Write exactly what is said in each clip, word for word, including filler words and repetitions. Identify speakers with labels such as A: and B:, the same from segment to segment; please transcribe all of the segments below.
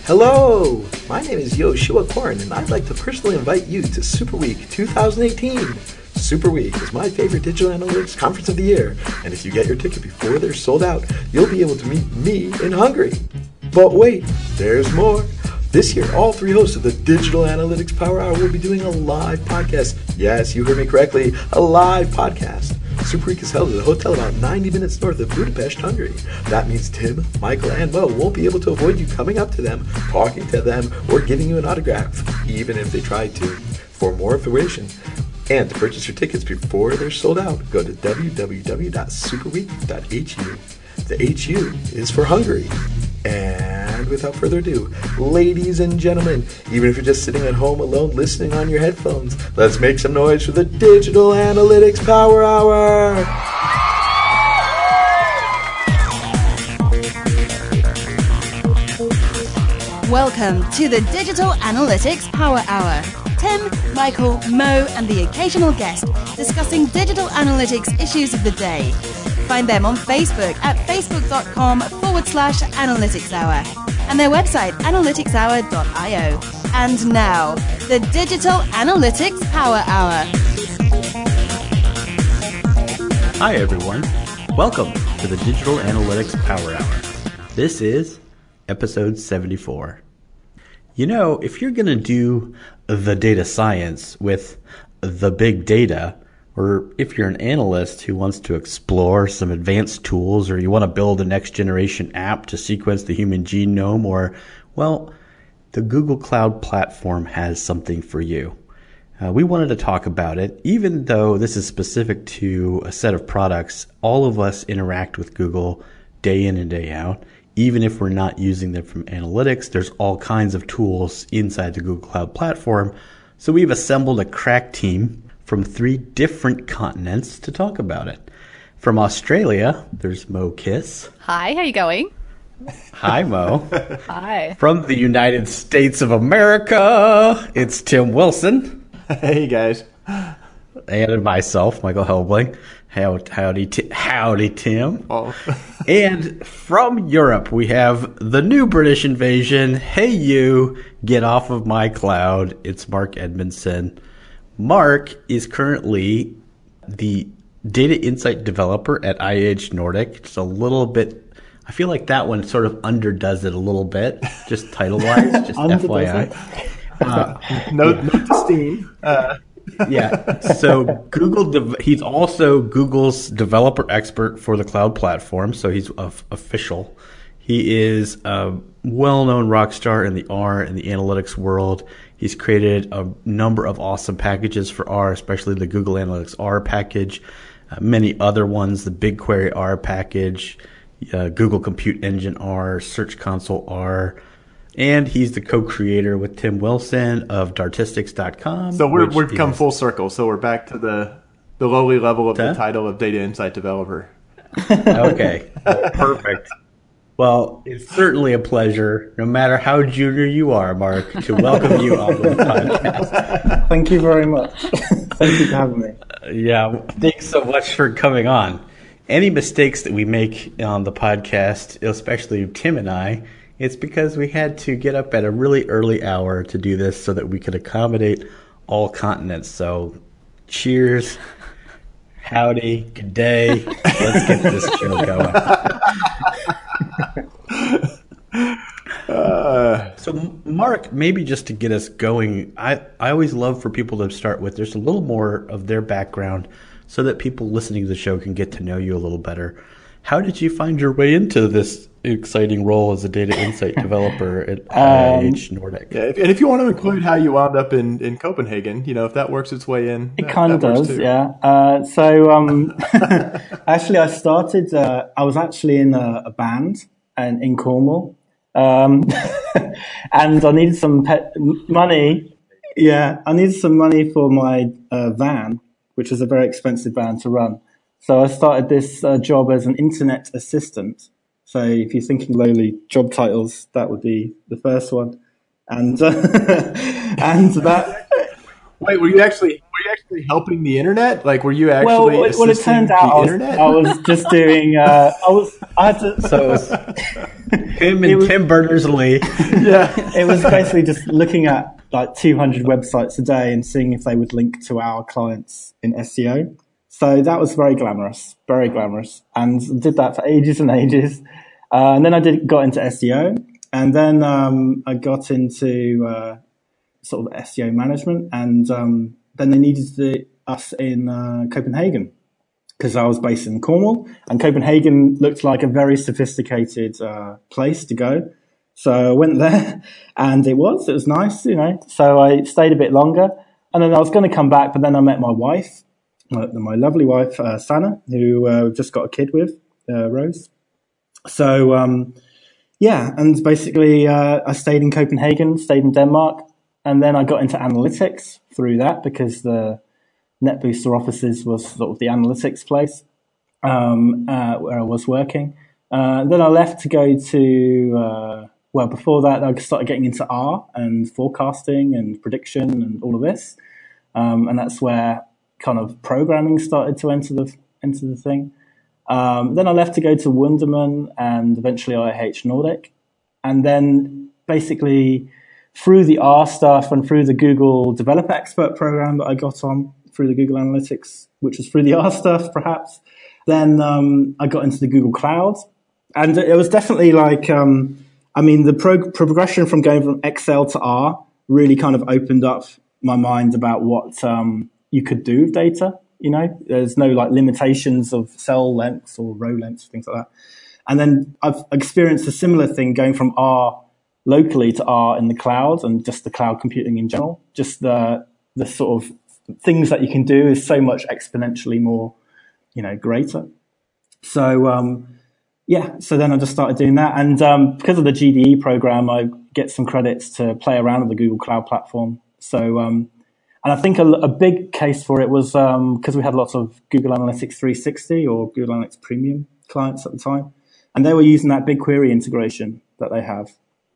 A: Hello, my name is Yoshua Korn, and I'd like to personally invite you to Super Week twenty eighteen. Super Week is my favorite digital analytics conference of the year, and if you get your ticket before they're sold out, you'll be able to meet me in Hungary. But wait, there's more. This year, all three hosts of the Digital Analytics Power Hour will be doing a live podcast. Yes, you heard me correctly, a live podcast. Super Week is held at a hotel about ninety minutes north of Budapest, Hungary. That means Tim, Michael, and Mo won't be able to avoid you coming up to them, talking to them, or giving you an autograph, even if they tried to. For more information and to purchase your tickets before they're sold out, go to w w w dot superweek dot h u. The H U is for Hungary. And without further ado, ladies and gentlemen, even if you're just sitting at home alone listening on your headphones, let's make some noise for the Digital Analytics Power Hour!
B: Welcome to the Digital Analytics Power Hour. Tim, Michael, Mo, and the occasional guest discussing digital analytics issues of the day. Find them on Facebook at facebook.com forward slash analytics hour and their website analytics hour dot io. And now, the Digital Analytics Power Hour.
C: Hi everyone, welcome to the Digital Analytics Power Hour. This is episode seventy-four. You know, if you're going to do the data science with the big data, or if you're an analyst who wants to explore some advanced tools, or you want to build a next generation app to sequence the human genome, or, well, the Google Cloud Platform has something for you. Uh, we wanted to talk about it. Even though this is specific to a set of products, all of us interact with Google day in and day out. Even if we're not using them from analytics, there's all kinds of tools inside the Google Cloud Platform. So we've assembled a crack team from three different continents to talk about it. From Australia, there's Mo Kiss.
D: Hi, how you going?
C: Hi, Mo.
D: Hi.
C: From the United States of America, it's Tim Wilson.
E: Hey, guys.
C: And myself, Michael Helbling. How, howdy, t- howdy, Tim.
E: Oh.
C: And from Europe, we have the new British invasion. Hey, you, get off of my cloud. It's Mark Edmondson. Mark is currently the data insight developer at I A H Nordic. It's a little bit, I feel like that one sort of underdoes it a little bit, just title-wise, just F Y I.
E: Uh, note, note to Steam. Uh.
C: Yeah, so Google, de- he's also Google's developer expert for the cloud platform, so he's of- official. He is a well-known rock star in the R and the analytics world. He's created a number of awesome packages for R, especially the Google Analytics R package, uh, many other ones, the BigQuery R package, uh, Google Compute Engine R, Search Console R, and he's the co-creator with Tim Wilson of Dartistics dot com.
E: So we're, we've come is, full circle. So we're back to the, the lowly level of huh? the title of Data Insight Developer.
C: Okay, perfect. Well, it's certainly a pleasure, no matter how junior you are, Mark, to welcome you on the podcast.
F: Thank you very much. Thank you for having me.
C: Uh, yeah, thanks so much for coming on. Any mistakes that we make on the podcast, especially Tim and I, it's because we had to get up at a really early hour to do this so that we could accommodate all continents. So, cheers. Howdy, good day. Let's get this show going. uh, so, Mark, maybe just to get us going, I, I always love for people to start with there's a little more of their background so that people listening to the show can get to know you a little better. How did you find your way into this exciting role as a data insight developer at um, I A H Nordic?
E: Yeah, if, and if you want to include how you wound up in, in Copenhagen, you know, if that works its way in,
F: it
E: that,
F: kind of does, too. yeah. Uh, so um, actually, I started. Uh, I was actually in a, a band and in Cornwall, um, and I needed some pet money. Yeah, I needed some money for my uh, van, which was a very expensive van to run. So I started this uh, job as an internet assistant. So if you're thinking lowly job titles, that would be the first one. And uh, and that
E: Wait, were you actually were you actually helping the internet? Like, were you actually
F: well, well,
E: assisting
F: it turned
E: the
F: out I was,
E: internet?
F: I was just doing. Uh, I was. I had to.
C: So it was him and
F: was-
C: Tim Berners-Lee.
E: Yeah.
F: It was basically just looking at like two hundred websites a day and seeing if they would link to our clients in S E O. So that was very glamorous, very glamorous, and did that for ages and ages. Uh, and then I did got into S E O, and then um, I got into uh, sort of S E O management, and um, then they needed the, us in uh, Copenhagen because I was based in Cornwall, and Copenhagen looked like a very sophisticated uh, place to go. So I went there, and it was it was nice, you know. So I stayed a bit longer, and then I was going to come back, but then I met my wife, my, my lovely wife, uh, Sana, who uh, just got a kid with, uh, Rose. So, um, yeah, and basically uh, I stayed in Copenhagen, stayed in Denmark, and then I got into analytics through that because the NetBooster offices was sort of the analytics place um, uh, where I was working. Uh, then I left to go to, uh, well, before that I started getting into R and forecasting and prediction and all of this. Um, and that's where kind of programming started to enter the enter the thing. Um, then I left to go to Wunderman and eventually I H Nordic. And then basically through the R stuff and through the Google Developer Expert program that I got on through the Google Analytics, which was through the R stuff perhaps, then um, I got into the Google Cloud. And it was definitely like, um, I mean, the pro- progression from going from Excel to R really kind of opened up my mind about what um, you could do with data. You know, there's no like limitations of cell lengths or row lengths, things like that. And then I've experienced a similar thing going from R locally to R in the cloud and just the cloud computing in general. Just the the sort of things that you can do is so much exponentially more, you know, greater. So, um, yeah, so then I just started doing that. And um, because of the G D E program, I get some credits to play around with the Google Cloud Platform. So, um, and I think a, a big case for it was um, because we had lots of Google Analytics three sixty or Google Analytics Premium clients at the time. And they were using that BigQuery integration that they have.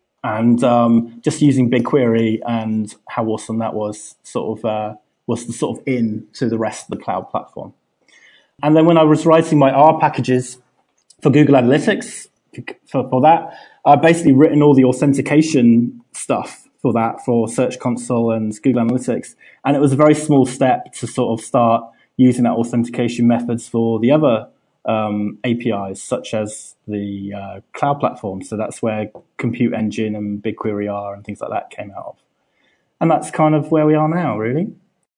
F: And um, just using BigQuery and how awesome that was sort of uh, was the sort of in to the rest of the cloud platform. And then when I was writing my R packages for Google Analytics, for, for that, I've basically written all the authentication stuff for that, for Search Console and Google Analytics. And it was a very small step to sort of start using that authentication methods for the other um, A P Is, such as the uh, cloud platform. So that's where Compute Engine and BigQuery R and things like that came out of. And that's kind of where we are now, really.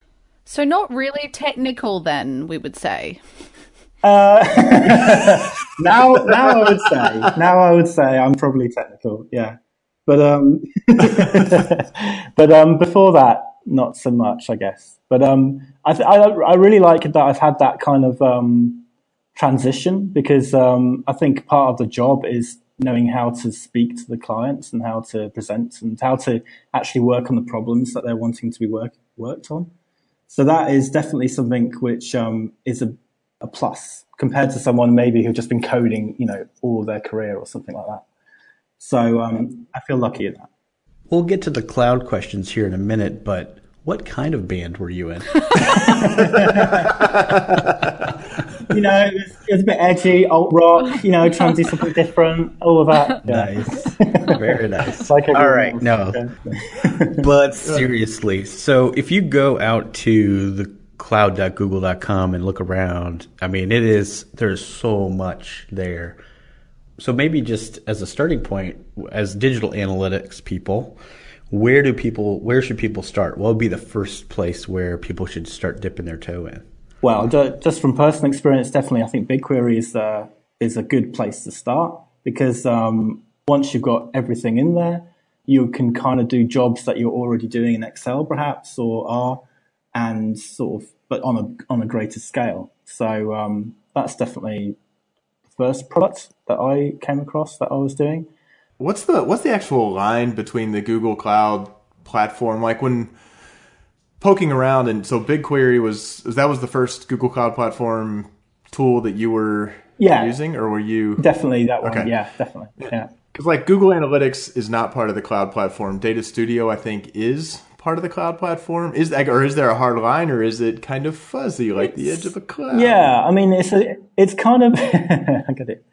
D: So not really technical then, we would say.
F: Uh, now, now I would say, now I would say I'm probably technical, yeah. But um, but um, before that, not so much, I guess. But um, I th- I, I really like that I've had that kind of um transition because um, I think part of the job is knowing how to speak to the clients and how to present and how to actually work on the problems that they're wanting to be work, worked on. So that is definitely something which um, is a, a plus compared to someone maybe who've just been coding, you know, all their career or something like that. So um, I feel lucky in that.
C: We'll get to the cloud questions here in a minute, but what kind of band were you in?
F: You know, it was, it was a bit edgy, alt rock, you know, trying to do something different, all of that. Yeah.
C: Nice. Very nice.
F: Like
C: all right,
F: else.
C: no.
F: Okay.
C: But seriously, so if you go out to the cloud dot google dot com and look around, I mean, it is, there's so much there. So maybe just as a starting point, as digital analytics people, where do people, where should people start? What would be the first place where people should start dipping their toe in?
F: Well, just from personal experience, definitely, I think BigQuery is uh, is a good place to start because um, once you've got everything in there, you can kind of do jobs that you're already doing in Excel, perhaps, or R, and sort of, but on a on a greater scale. So um, that's definitely the first product that I came across that I was doing.
E: What's the what's the actual line between the Google Cloud platform? Like when poking around, and so BigQuery was that was the first Google Cloud Platform tool that you were
F: yeah.
E: using, or were you
F: definitely that one?
E: Okay.
F: Yeah, definitely. Yeah,
E: because like Google Analytics is not part of the Cloud Platform. Data Studio, I think, is part of the cloud platform? Is that, or is there a hard line, or is it kind of fuzzy like it's, the edge of a cloud?
F: Yeah, I mean, it's a, it's kind of I get it.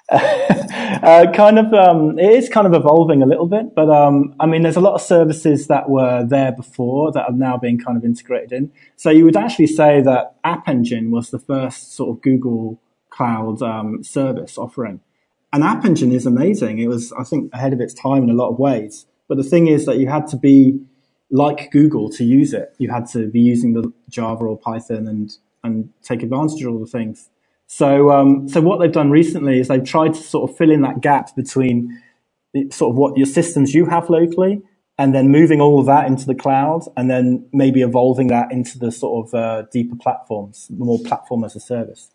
F: uh, kind of, um, it is kind of evolving a little bit, but um, I mean, there's a lot of services that were there before that are now being kind of integrated in. So you would actually say that App Engine was the first sort of Google Cloud um, service offering. And App Engine is amazing. It was, I think, ahead of its time in a lot of ways. But the thing is that you had to be like Google to use it. You had to be using the Java or Python and, and take advantage of all the things. So, um, so what they've done recently is they've tried to sort of fill in that gap between the, sort of what your systems you have locally and then moving all of that into the cloud and then maybe evolving that into the sort of uh, deeper platforms, the more platform as a service.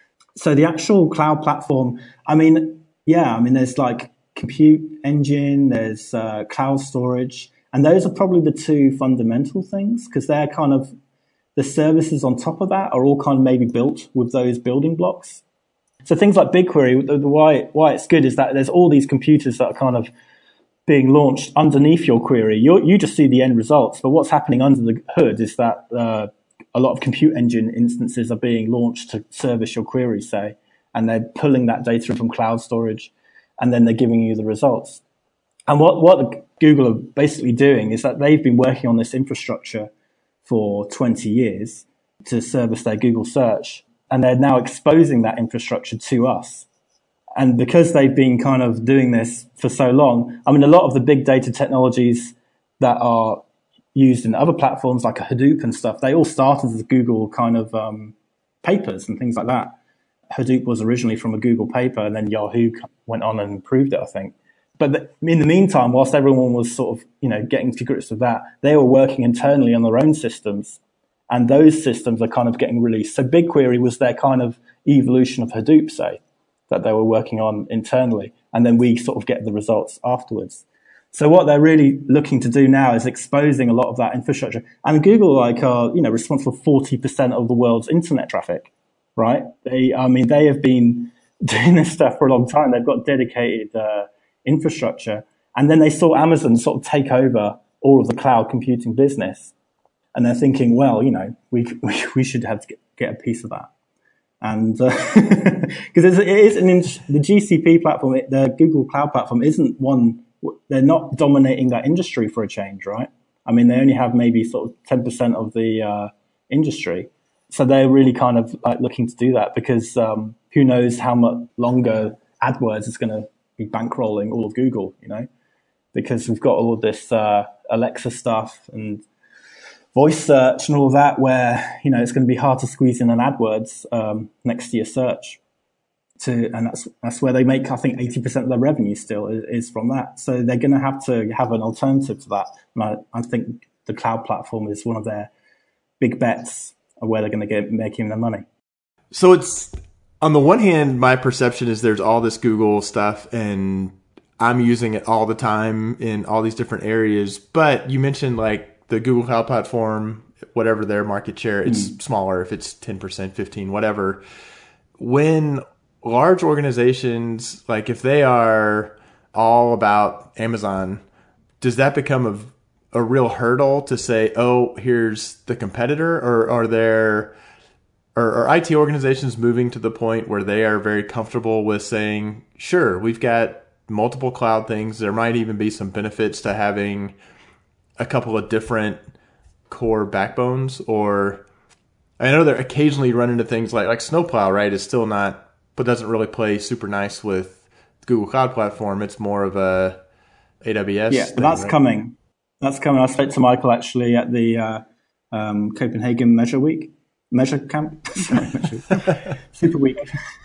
F: So the actual cloud platform, I mean, yeah, I mean, there's like compute engine, there's uh, cloud storage, and those are probably the two fundamental things because they're kind of the services on top of that are all kind of maybe built with those building blocks. So things like BigQuery, the, the why why it's good is that there's all these computers that are kind of being launched underneath your query. You you just see the end results, but what's happening under the hood is that uh, a lot of compute engine instances are being launched to service your query, say, and they're pulling that data from cloud storage, and then they're giving you the results. And what what Google are basically doing is that they've been working on this infrastructure for twenty years to service their Google search. And they're now exposing that infrastructure to us. And because they've been kind of doing this for so long, I mean, a lot of the big data technologies that are used in other platforms like a Hadoop and stuff, they all started as Google kind of um, papers and things like that. Hadoop was originally from a Google paper and then Yahoo went on and improved it, I think. But the, in the meantime, whilst everyone was sort of, you know, getting to grips with that, they were working internally on their own systems, and those systems are kind of getting released. So BigQuery was their kind of evolution of Hadoop, say, that they were working on internally, and then we sort of get the results afterwards. So what they're really looking to do now is exposing a lot of that infrastructure. And Google, like, are, you know, responsible for forty percent of the world's internet traffic, right? They, I mean, they have been doing this stuff for a long time. They've got dedicated uh, infrastructure. And then they saw Amazon sort of take over all of the cloud computing business. And they're thinking, well, you know, we we, we should have to get, get a piece of that. And because uh, it is an the G C P platform, it, the Google Cloud platform isn't one, they're not dominating that industry for a change, right? I mean, they only have maybe sort of ten percent of the uh, industry. So they're really kind of like looking to do that because um, who knows how much longer AdWords is going to be bankrolling all of Google, you know, because we've got all of this uh, Alexa stuff and voice search and all of that where, you know, it's going to be hard to squeeze in an AdWords um, next to your search. To, and that's that's where they make, I think, eighty percent of their revenue still is, is from that. So they're going to have to have an alternative to that. And I, I think the cloud platform is one of their big bets of where they're going to get making their money.
E: So it's, on the one hand, my perception is there's all this Google stuff and I'm using it all the time in all these different areas. But you mentioned like the Google Cloud Platform, whatever their market share, it's mm. smaller if it's ten percent, fifteen, whatever. When large organizations, like if they are all about Amazon, does that become a, a real hurdle to say, oh, here's the competitor? Or are there, or are I T organizations moving to the point where they are very comfortable with saying, sure, we've got multiple cloud things. There might even be some benefits to having a couple of different core backbones? Or I know they occasionally run into things like, like Snowplow, right, is still not, but doesn't really play super nice with Google Cloud Platform. It's more of a A W S.
F: Yeah,
E: thing,
F: that's
E: right?
F: coming. That's coming. I spoke to Michael actually at the uh, um, Copenhagen Measure Week, Measure Camp, Sorry, Measure Super Week.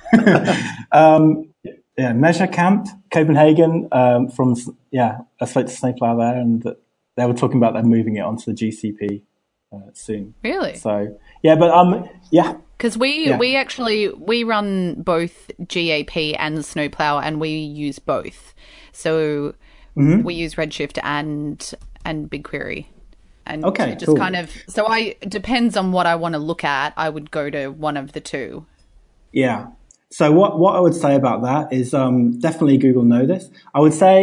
F: um, yeah, Measure Camp, Copenhagen. Um, from yeah, I spoke to Snowplow there, and they were talking about them moving it onto the G C P uh, soon.
D: Really?
F: So yeah, but um, yeah.
D: Because we,
F: yeah.
D: we actually, we run both G A P and Snowplow, and we use both. So mm-hmm. we use Redshift and and BigQuery. And
F: okay,
D: just
F: cool.
D: kind of, so I, depends on what I want to look at, I would go to one of the two.
F: Yeah. So what, what I would say about that is um, definitely Google know this. I would say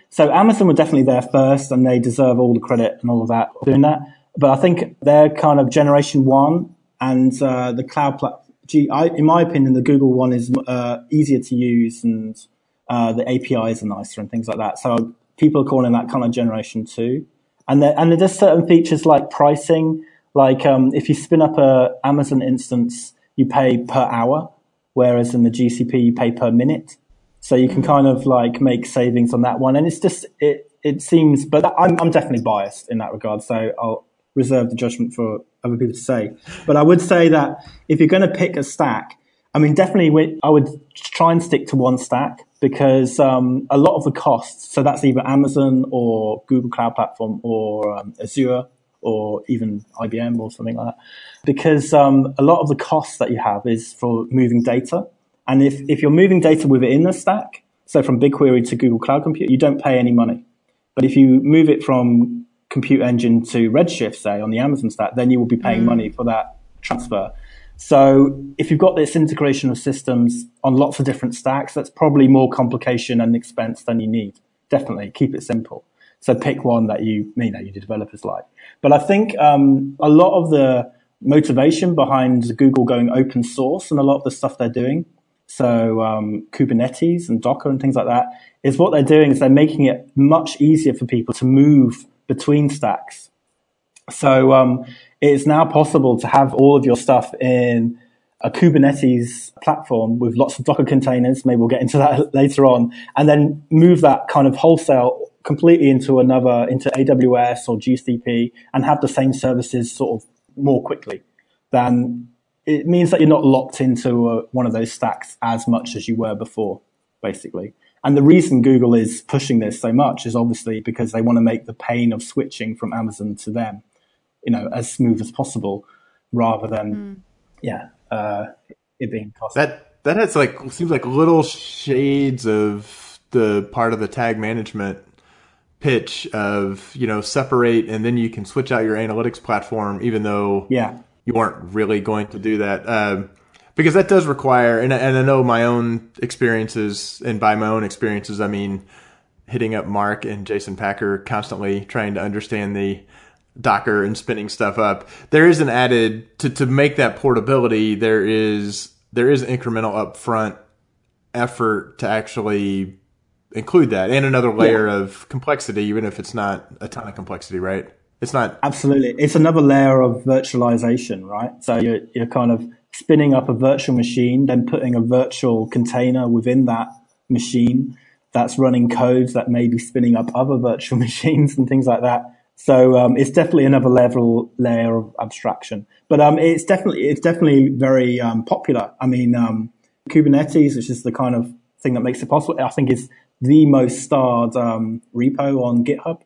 F: So Amazon were definitely there first, and they deserve all the credit and all of that for doing that. But I think they're kind of generation one, and uh, the cloud platform. Gee, I, in my opinion, the Google one is uh, easier to use, and uh, the A P Is are nicer and things like that. So people are calling that kind of generation two. And there, and there's certain features like pricing, like um, if you spin up a Amazon instance, you pay per hour, whereas in the G C P you pay per minute. So you can kind of like make savings on that one. And it's just, it, it seems, but I'm, I'm definitely biased in that regard. So I'll reserve the judgment for other people to say. But I would say that if you're going to pick a stack, I mean, definitely I would try and stick to one stack, because um, a lot of the costs, so that's either Amazon or Google Cloud Platform or um, Azure or even I B M or something like that, because um, a lot of the costs that you have is for moving data. And if, if you're moving data within the stack, so from BigQuery to Google Cloud Compute, you don't pay any money. But if you move it from Compute Engine to Redshift, say, on the Amazon stack, then you will be paying mm. money for that transfer. So if you've got this integration of systems on lots of different stacks, that's probably more complication and expense than you need. Definitely keep it simple. So pick one that you, you know, you developers like. But I think um, a lot of the motivation behind Google going open source and a lot of the stuff they're doing, so um, Kubernetes and Docker and things like that, is what they're doing is they're making it much easier for people to move between stacks. So um, it is now possible to have all of your stuff in a Kubernetes platform with lots of Docker containers. Maybe we'll get into that later on, and then move that kind of wholesale completely into another, into A W S or G C P, and have the same services sort of more quickly. Then it means that you're not locked into a, one of those stacks as much as you were before, basically. And the reason Google is pushing this so much is obviously because they want to make the pain of switching from Amazon to them, you know, as smooth as possible, rather than, mm. yeah, uh, it being costly.
E: That that has like seems like little shades of the part of the tag management pitch of, you know, separate and then you can switch out your analytics platform, even though
F: yeah.
E: you weren't really going to do that. Um, because that does require, and, and I know my own experiences, and by my own experiences, I mean hitting up Mark and Jason Packer constantly trying to understand the Docker and spinning stuff up. There is an added, to, to make that portability, there is there is incremental upfront effort to actually include that, and another layer yeah. of complexity, even if it's not a ton of complexity, right? It's not.
F: Absolutely. It's another layer of virtualization, right? So you're, you're kind of spinning up a virtual machine, then putting a virtual container within that machine that's running codes that may be spinning up other virtual machines and things like that. So um, it's definitely another level layer of abstraction. But um, it's definitely it's definitely very um, popular. I mean, um, Kubernetes, which is the kind of thing that makes it possible, I think is the most starred um, repo on GitHub.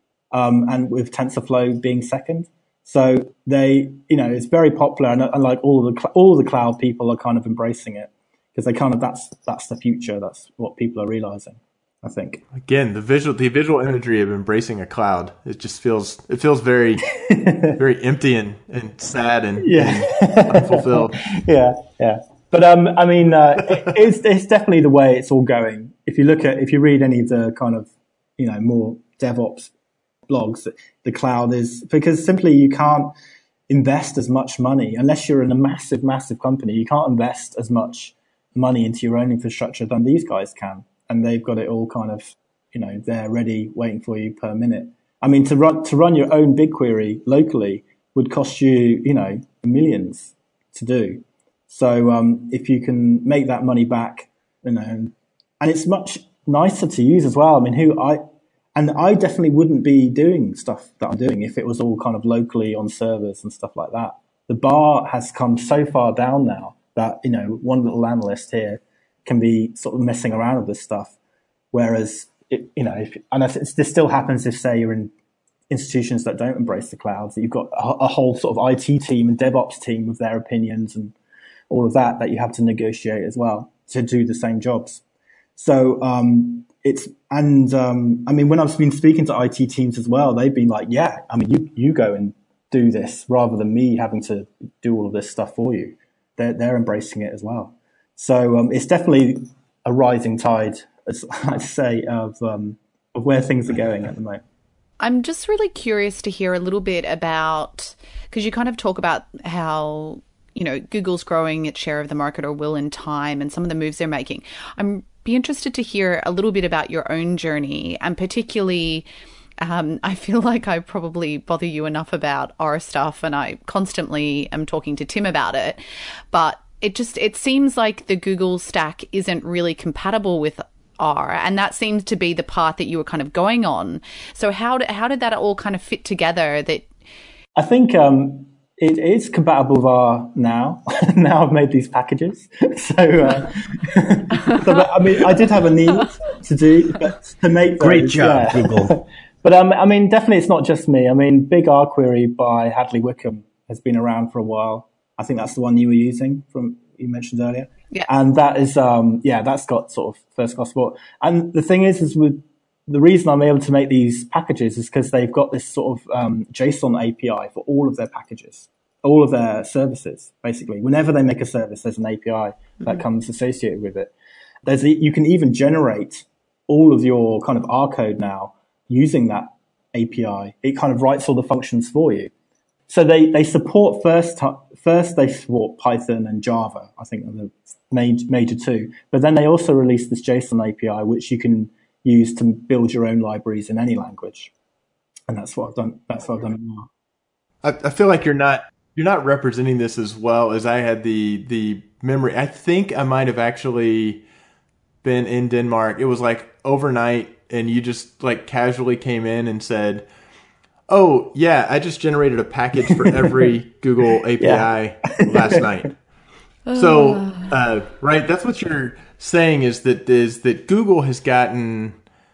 F: Um, and with TensorFlow being second. So they, you know, it's very popular, and, and like all of the, all of the cloud people are kind of embracing it, because they kind of, that's, that's the future. That's what people are realizing, I think.
E: Again, the visual, the visual imagery of embracing a cloud, it just feels, it feels very, very empty and, and sad and,
F: yeah.
E: and unfulfilled.
F: Yeah. Yeah. But, um, I mean, uh, it, it's, it's definitely the way it's all going. If you look at, if you read any of the kind of, you know, more DevOps blogs, the cloud is, because simply you can't invest as much money unless you're in a massive, massive company. You can't invest as much money into your own infrastructure than these guys can. And they've got it all kind of, you know, there ready, waiting for you per minute. I mean, to run, to run your own BigQuery locally would cost you, you know, millions to do. So, um, if you can make that money back, you know, and it's much nicer to use as well. I mean, who I, And I definitely wouldn't be doing stuff that I'm doing if it was all kind of locally on servers and stuff like that. The bar has come so far down now that, you know, one little analyst here can be sort of messing around with this stuff. Whereas, it, you know, if, and if it's, this still happens if, say, you're in institutions that don't embrace the clouds, that you've got a, a whole sort of I T team and DevOps team with their opinions and all of that, that you have to negotiate as well to do the same jobs. So, um, It's, and, um, I mean, when I've been speaking to I T teams as well, they've been like, yeah, I mean, you, you go and do this rather than me having to do all of this stuff for you. They're, they're embracing it as well. So, um, it's definitely a rising tide, as I'd say, of, um, of where things are going at the moment.
D: I'm just really curious to hear a little bit about, because you kind of talk about how, you know, Google's growing its share of the market, or will in time, and some of the moves they're making. I'm be interested to hear a little bit about your own journey, and particularly, um, I feel like I probably bother you enough about R stuff, and I constantly am talking to Tim about it, but it just, it seems like the Google stack isn't really compatible with R, and that seems to be the path that you were kind of going on. So how did, how did that all kind of fit together? That
F: I think um, it is compatible with R now. Now I've made these packages. So, uh, so I mean, I did have a need to do, but to make those,
C: Great job,
F: yeah.
C: Google.
F: But um, I mean, definitely it's not just me. I mean, Big R Query by Hadley Wickham has been around for a while. I think that's the one you were using from you mentioned earlier.
D: Yeah.
F: And that is, um, yeah, that's got sort of first class support. And the thing is, is with the reason I'm able to make these packages is because they've got this sort of um, JSON A P I for all of their packages, all of their services, basically. Whenever they make a service, there's an A P I mm-hmm. that comes associated with it. There's a, you can even generate all of your kind of R code now using that A P I. It kind of writes all the functions for you. So they, they support first, first they support Python and Java, I think are the major, major two. But then they also released this JSON A P I, which you can use to build your own libraries in any language. And that's what I've done. That's what I've done now.
E: I, I feel like you're not, you're not representing this as well as I had the, the memory. I think I might have actually been in Denmark. It was like overnight, and you just like casually came in and said, oh, yeah, I just generated a package for every Google A P I yeah. last night. So, uh, right, that's what you're saying is that is that Google has gotten,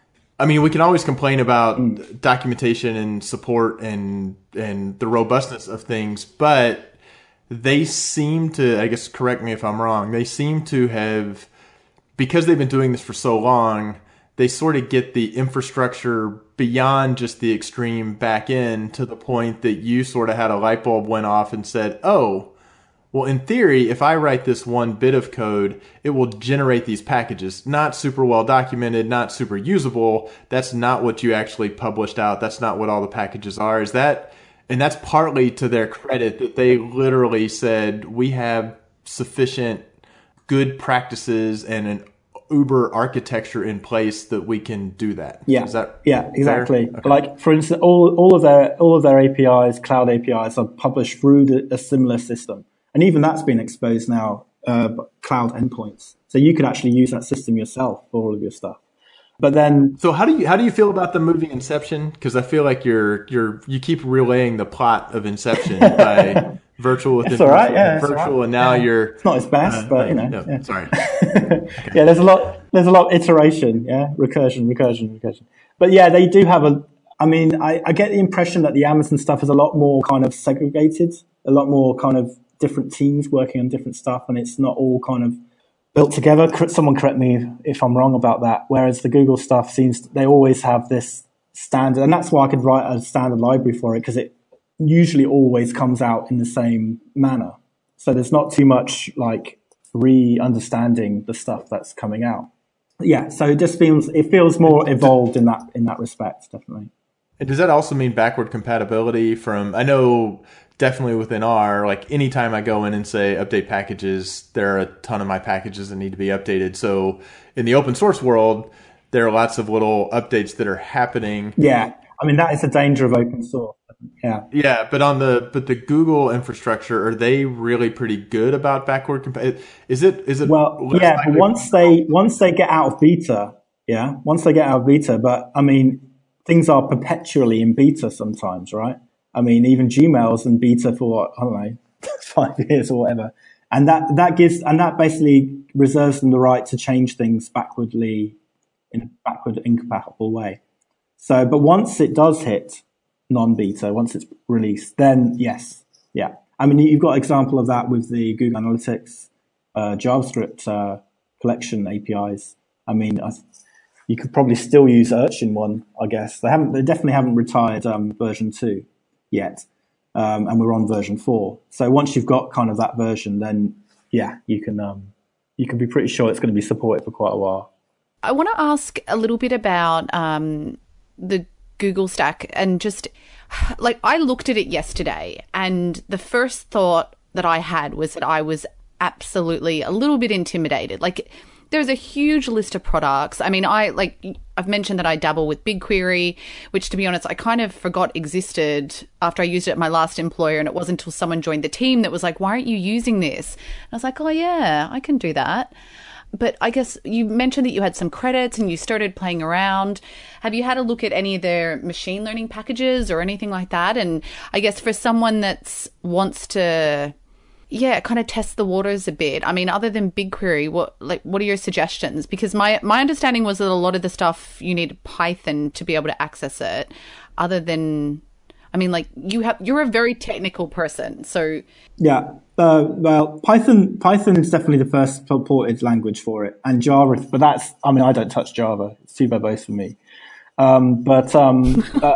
E: I mean, we can always complain about mm. documentation and support and and the robustness of things, but they seem to, I guess, correct me if I'm wrong, they seem to have, because they've been doing this for so long, they sort of get the infrastructure beyond just the extreme back end to the point that you sort of had a light bulb went off and said, oh, well, in theory, if I write this one bit of code, it will generate these packages. Not super well documented, not super usable. That's not what you actually published out. That's not what all the packages are. Is that, and that's partly to their credit that they literally said, we have sufficient good practices and an Uber architecture in place that we can do that.
F: Yeah,
E: Is that
F: yeah, exactly. Okay. Like for instance, all all of their all of their A P Is, cloud A P Is, are published through the, a similar system, and even that's been exposed now. Uh, cloud endpoints, so you could actually use that system yourself for all of your stuff. But then,
E: so how do you how do you feel about the movie Inception? Because I feel like you're you're you keep relaying the plot of Inception by virtual within virtual,
F: right, yeah,
E: virtual,
F: right.
E: and now
F: yeah.
E: you're
F: it's not its best, uh, but you know,
E: no,
F: yeah.
E: sorry. Okay.
F: Yeah, there's a lot there's a lot of iteration, yeah, recursion, recursion, recursion. But yeah, they do have a. I mean, I, I get the impression that the Amazon stuff is a lot more kind of segregated, a lot more kind of different teams working on different stuff, and it's not all kind of built together. Someone correct me if I'm wrong about that. Whereas the Google stuff seems they always have this standard, and that's why I could write a standard library for it, because it usually always comes out in the same manner. So there's not too much like re-understanding the stuff that's coming out. Yeah, so it just feels it feels more evolved in that in that respect, definitely.
E: And does that also mean backward compatibility from? I know. Definitely within R, like anytime I go in and say update packages, there are a ton of my packages that need to be updated. So in the open source world, there are lots of little updates that are happening.
F: Yeah. I mean, that is the danger of open source. Yeah.
E: Yeah. But on the, but the Google infrastructure, are they really pretty good about backward compatibility? Is it, is it?
F: Well, yeah, but once they, once they get out of beta, yeah, once they get out of beta, but I mean, things are perpetually in beta sometimes, right? I mean, even Gmail's in beta for, I don't know, five years or whatever. And that, that gives, and that basically reserves them the right to change things backwardly in a backward incompatible way. So, but once it does hit non-beta, once it's released, then yes, yeah. I mean, you've got an example of that with the Google Analytics, uh, JavaScript, uh, collection A P Is. I mean, I, you could probably still use Urchin one, I guess. They haven't, they definitely haven't retired, um, version two. Yet, um, and we're on version four. So once you've got kind of that version, then yeah, you can um, you can be pretty sure it's going to be supported for quite a while.
D: I want to ask a little bit about um, the Google Stack and just like I looked at it yesterday, and the first thought that I had was that I was absolutely a little bit intimidated. Like, there's a huge list of products. I mean, I like I've mentioned that I dabble with BigQuery, which, to be honest, I kind of forgot existed after I used it at my last employer, and it wasn't until someone joined the team that was like, "Why aren't you using this?" And I was like, "Oh yeah, I can do that." But I guess you mentioned that you had some credits and you started playing around. Have you had a look at any of their machine learning packages or anything like that? And I guess for someone that wants to, yeah, kind of test the waters a bit. I mean, other than BigQuery, what like what are your suggestions? Because my my understanding was that a lot of the stuff you need Python to be able to access it. Other than, I mean, like you have, you're a very technical person, so
F: yeah. Uh, well, Python Python is definitely the first supported language for it, and Java. But that's, I mean, I don't touch Java. It's too verbose for me. Um, but um, uh,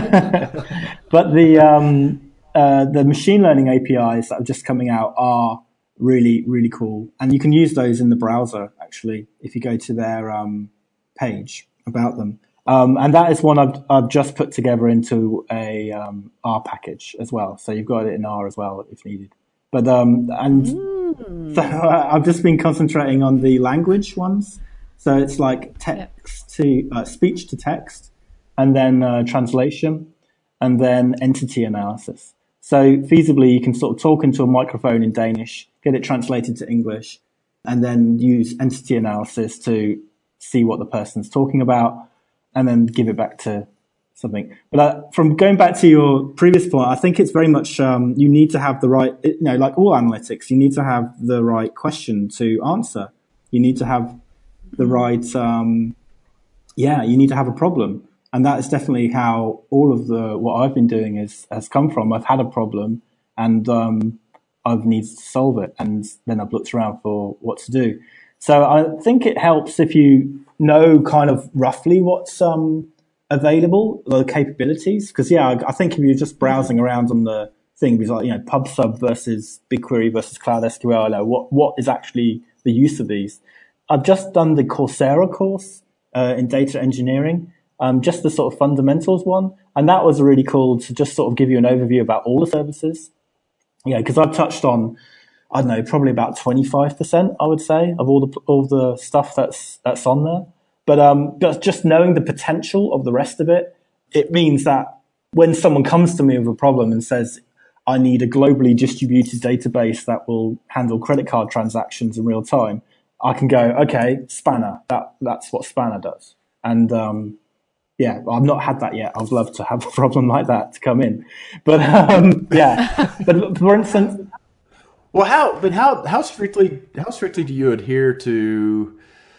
F: but the um, uh, the machine learning A P Is that are just coming out are really really cool, and you can use those in the browser. Actually, if you go to their um, page about them, um, and that is one I've I've just put together into a um, R package as well. So you've got it in R as well if needed. But um, and mm. so I've just been concentrating on the language ones. So it's like text to uh, speech to text, and then uh, translation, and then entity analysis. So feasibly, you can sort of talk into a microphone in Danish, get it translated to English, and then use entity analysis to see what the person's talking about, and then give it back to something. But uh, from going back to your previous point, I think it's very much um, you need to have the right, you know, like all analytics, you need to have the right question to answer. You need to have the right, um, yeah, you need to have a problem. And that is definitely how all of the, what I've been doing is, has come from. I've had a problem and um, I've needed to solve it. And then I've looked around for what to do. So I think it helps if you know kind of roughly what's um, available, the capabilities. Because, yeah, I, I think if you're just browsing around on the thing, because, like, you know, PubSub versus BigQuery versus Cloud S Q L, know what, what is actually the use of these? I've just done the Coursera course uh, in data engineering. Um, just the sort of fundamentals one. And that was really cool to just sort of give you an overview about all the services. Yeah, because I've touched on, I don't know, probably about twenty-five percent, I would say, of all the all the stuff that's that's on there. But um, but just knowing the potential of the rest of it, it means that when someone comes to me with a problem and says, I need a globally distributed database that will handle credit card transactions in real time, I can go, okay, Spanner, that that's what Spanner does. And um yeah, I've not had that yet. I'd love to have a problem like that to come in. But, um, yeah. But for instance...
E: Well, how, but how, how strictly, how strictly do you adhere to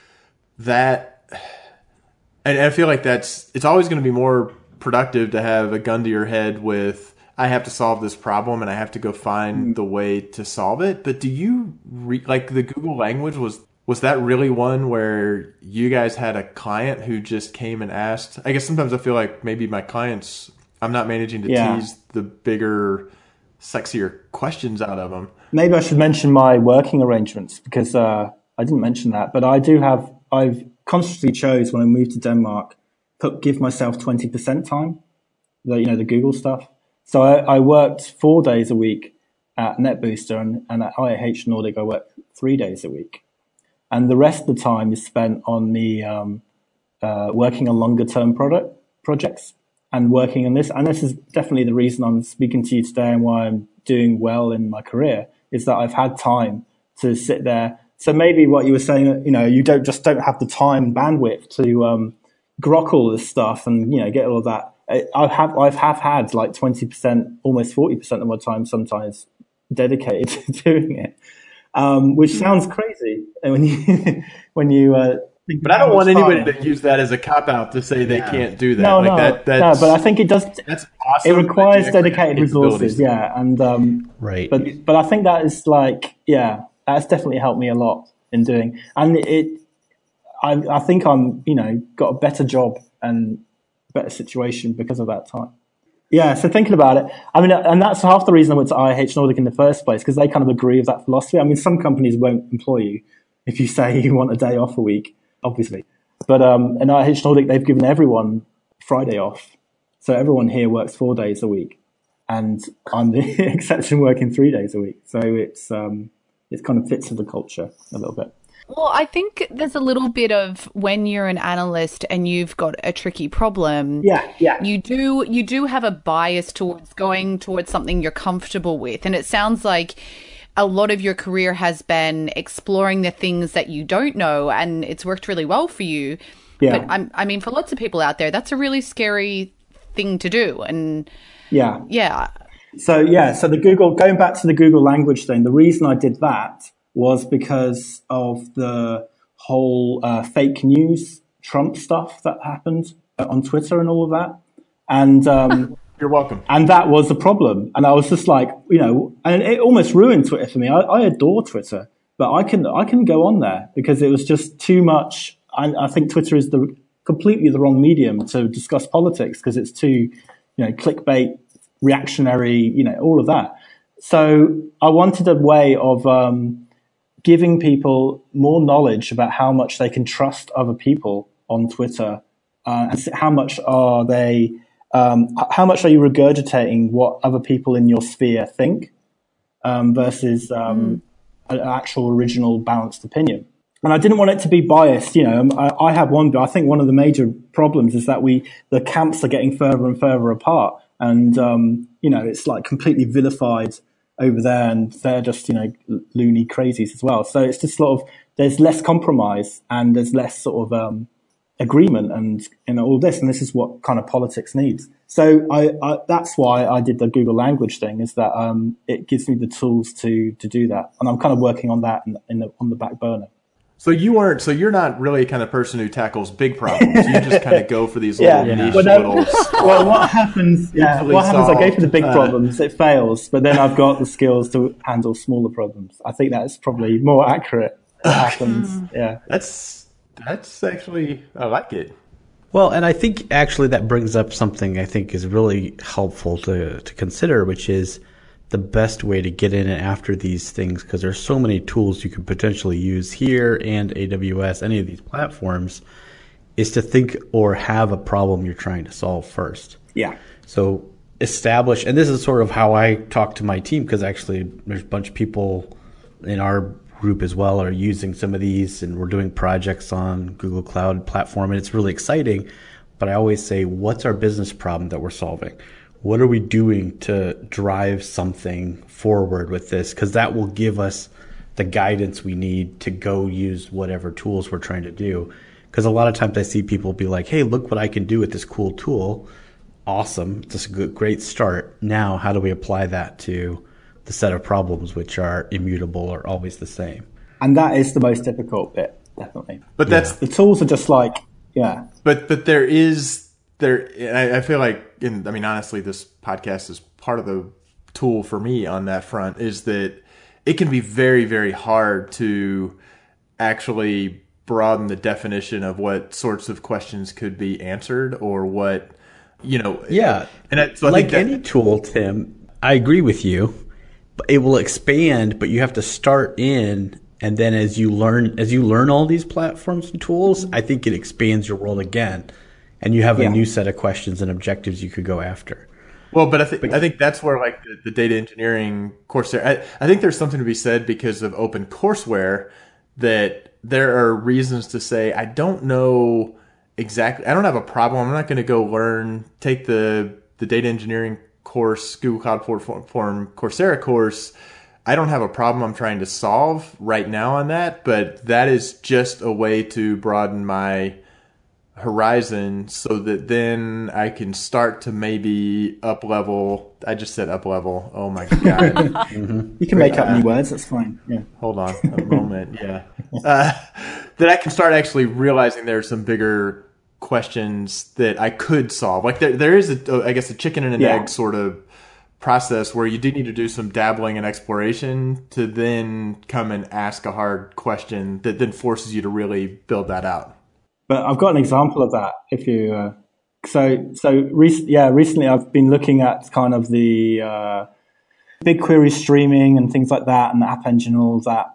E: that? And I feel like that's, it's always going to be more productive to have a gun to your head with, I have to solve this problem and I have to go find mm. the way to solve it. But do you, re, like the Google language was, Was that really one where you guys had a client who just came and asked? I guess sometimes I feel like maybe my clients, I'm not managing to yeah. tease the bigger, sexier questions out of them.
F: Maybe I should mention my working arrangements because uh, I didn't mention that. But I do have, I've consciously chose when I moved to Denmark, put give myself twenty percent time, the, you know, the Google stuff. So I, I worked four days a week at NetBooster and, and at I H Nordic I worked three days a week. And the rest of the time is spent on the um, uh, working on longer term product projects and working on this. And this is definitely the reason I'm speaking to you today and why I'm doing well in my career is that I've had time to sit there. So maybe what you were saying, you know, you don't just don't have the time and bandwidth to um, grok all this stuff and, you know, get all of that. I have I've have had like twenty percent, almost forty percent of my time sometimes dedicated to doing it. Um, which sounds crazy when you when you. Uh, think
E: but I don't want anybody to use that as a cop out to say they yeah. can't do that.
F: No,
E: like
F: no,
E: that, that's,
F: no. But I think it does.
E: That's awesome.
F: It requires dedicated resources, yeah, and um,
C: right.
F: But but I think that is like yeah, that's definitely helped me a lot in doing, and it. I I think I'm you know got a better job and better situation because of that time. Yeah, so thinking about it, I mean, and that's half the reason I went to I H Nordic in the first place, because they kind of agree with that philosophy. I mean, some companies won't employ you if you say you want a day off a week, obviously. But um, in I H Nordic, they've given everyone Friday off. So everyone here works four days a week. And I'm the exception working three days a week. So it's um, it kind of fits with the culture a little bit.
D: Well, I think there's a little bit of when you're an analyst and you've got a tricky problem.
F: Yeah, yeah.
D: You do you do have a bias towards going towards something you're comfortable with. And it sounds like a lot of your career has been exploring the things that you don't know, and it's worked really well for you.
F: Yeah.
D: But I'm, I mean, for lots of people out there, that's a really scary thing to do. And
F: yeah,
D: yeah.
F: So yeah, so the Google, going back to the Google language thing, the reason I did that was because of the whole uh, fake news Trump stuff that happened on Twitter and all of that. And um,
E: you're welcome.
F: And that was a problem. And I was just like, you know, and it almost ruined Twitter for me. I, I adore Twitter, but I can I can go on there because it was just too much. I, I think Twitter is the completely the wrong medium to discuss politics because it's too, you know, clickbait, reactionary, you know, all of that. So I wanted a way of um, giving people more knowledge about how much they can trust other people on Twitter, uh, and how much are they, um, how much are you regurgitating what other people in your sphere think um, versus um, mm. an actual original balanced opinion. And I didn't want it to be biased. You know, I, I have one, but I think one of the major problems is that we, the camps are getting further and further apart. And, um, you know, it's like completely vilified over there and they're just, you know, loony crazies as well. So it's just sort of, there's less compromise and there's less sort of, um, agreement and, you know, all this. And this is what kind of politics needs. So I, I that's why I did the Google language thing is that, um, it gives me the tools to, to do that. And I'm kind of working on that in, in the, on the back burner.
E: So you aren't. So you're not really kind of person who tackles big problems. You just kind of go for these
F: yeah.
E: little
F: yeah.
E: niche
F: well, no,
E: little.
F: Well, what happens? Yeah, what happens? I go for the big problems. It fails, but then I've got the skills to handle smaller problems. I think that's probably more accurate. What happens? Yeah,
E: that's that's actually I like it.
C: Well, and I think actually that brings up something I think is really helpful to to consider, which is the best way to get in and after these things, because there's so many tools you could potentially use here and A W S, any of these platforms, is to think or have a problem you're trying to solve first.
F: Yeah.
C: So establish, and this is sort of how I talk to my team, because actually there's a bunch of people in our group as well are using some of these, and we're doing projects on Google Cloud Platform, and it's really exciting. But I always say, what's our business problem that we're solving? What are we doing to drive something forward with this? Because that will give us the guidance we need to go use whatever tools we're trying to do. Because a lot of times I see people be like, hey, look what I can do with this cool tool. Awesome. It's a good, great start. Now, how do we apply that to the set of problems which are immutable or always the same?
F: And that is the most difficult bit, definitely.
E: But that's
F: yeah. The tools are just like, yeah.
E: But but there is... There, I, I feel like, in, I mean, honestly, this podcast is part of the tool for me on that front, is that it can be very, very hard to actually broaden the definition of what sorts of questions could be answered or what, you know.
C: Yeah.
E: And I, so I
C: like
E: think that,
C: any tool, Tim, I agree with you. But it will expand, but you have to start in. And then as you learn, as you learn all these platforms and tools, I think it expands your world again. And you have a yeah. new set of questions and objectives you could go after.
E: Well, but I think I think that's where like the, the data engineering Coursera. I, I think there's something to be said because of OpenCourseWare that there are reasons to say I don't know exactly. I don't have a problem. I'm not going to go learn take the the data engineering course, Google Cloud Platform Coursera course. I don't have a problem I'm trying to solve right now on that, but that is just a way to broaden my horizon so that then I can start to maybe up level. I just said up level. Oh my God.
F: mm-hmm. You can make up uh, new words. That's fine. Yeah.
E: Hold on a moment. Yeah. Uh, that I can start actually realizing there are some bigger questions that I could solve. Like there, there is a, I guess a chicken and an yeah. egg sort of process where you do need to do some dabbling and exploration to then come and ask a hard question that then forces you to really build that out.
F: But I've got an example of that. If you uh, so so rec- yeah, recently I've been looking at kind of the uh, BigQuery streaming and things like that, and the App Engine and all that.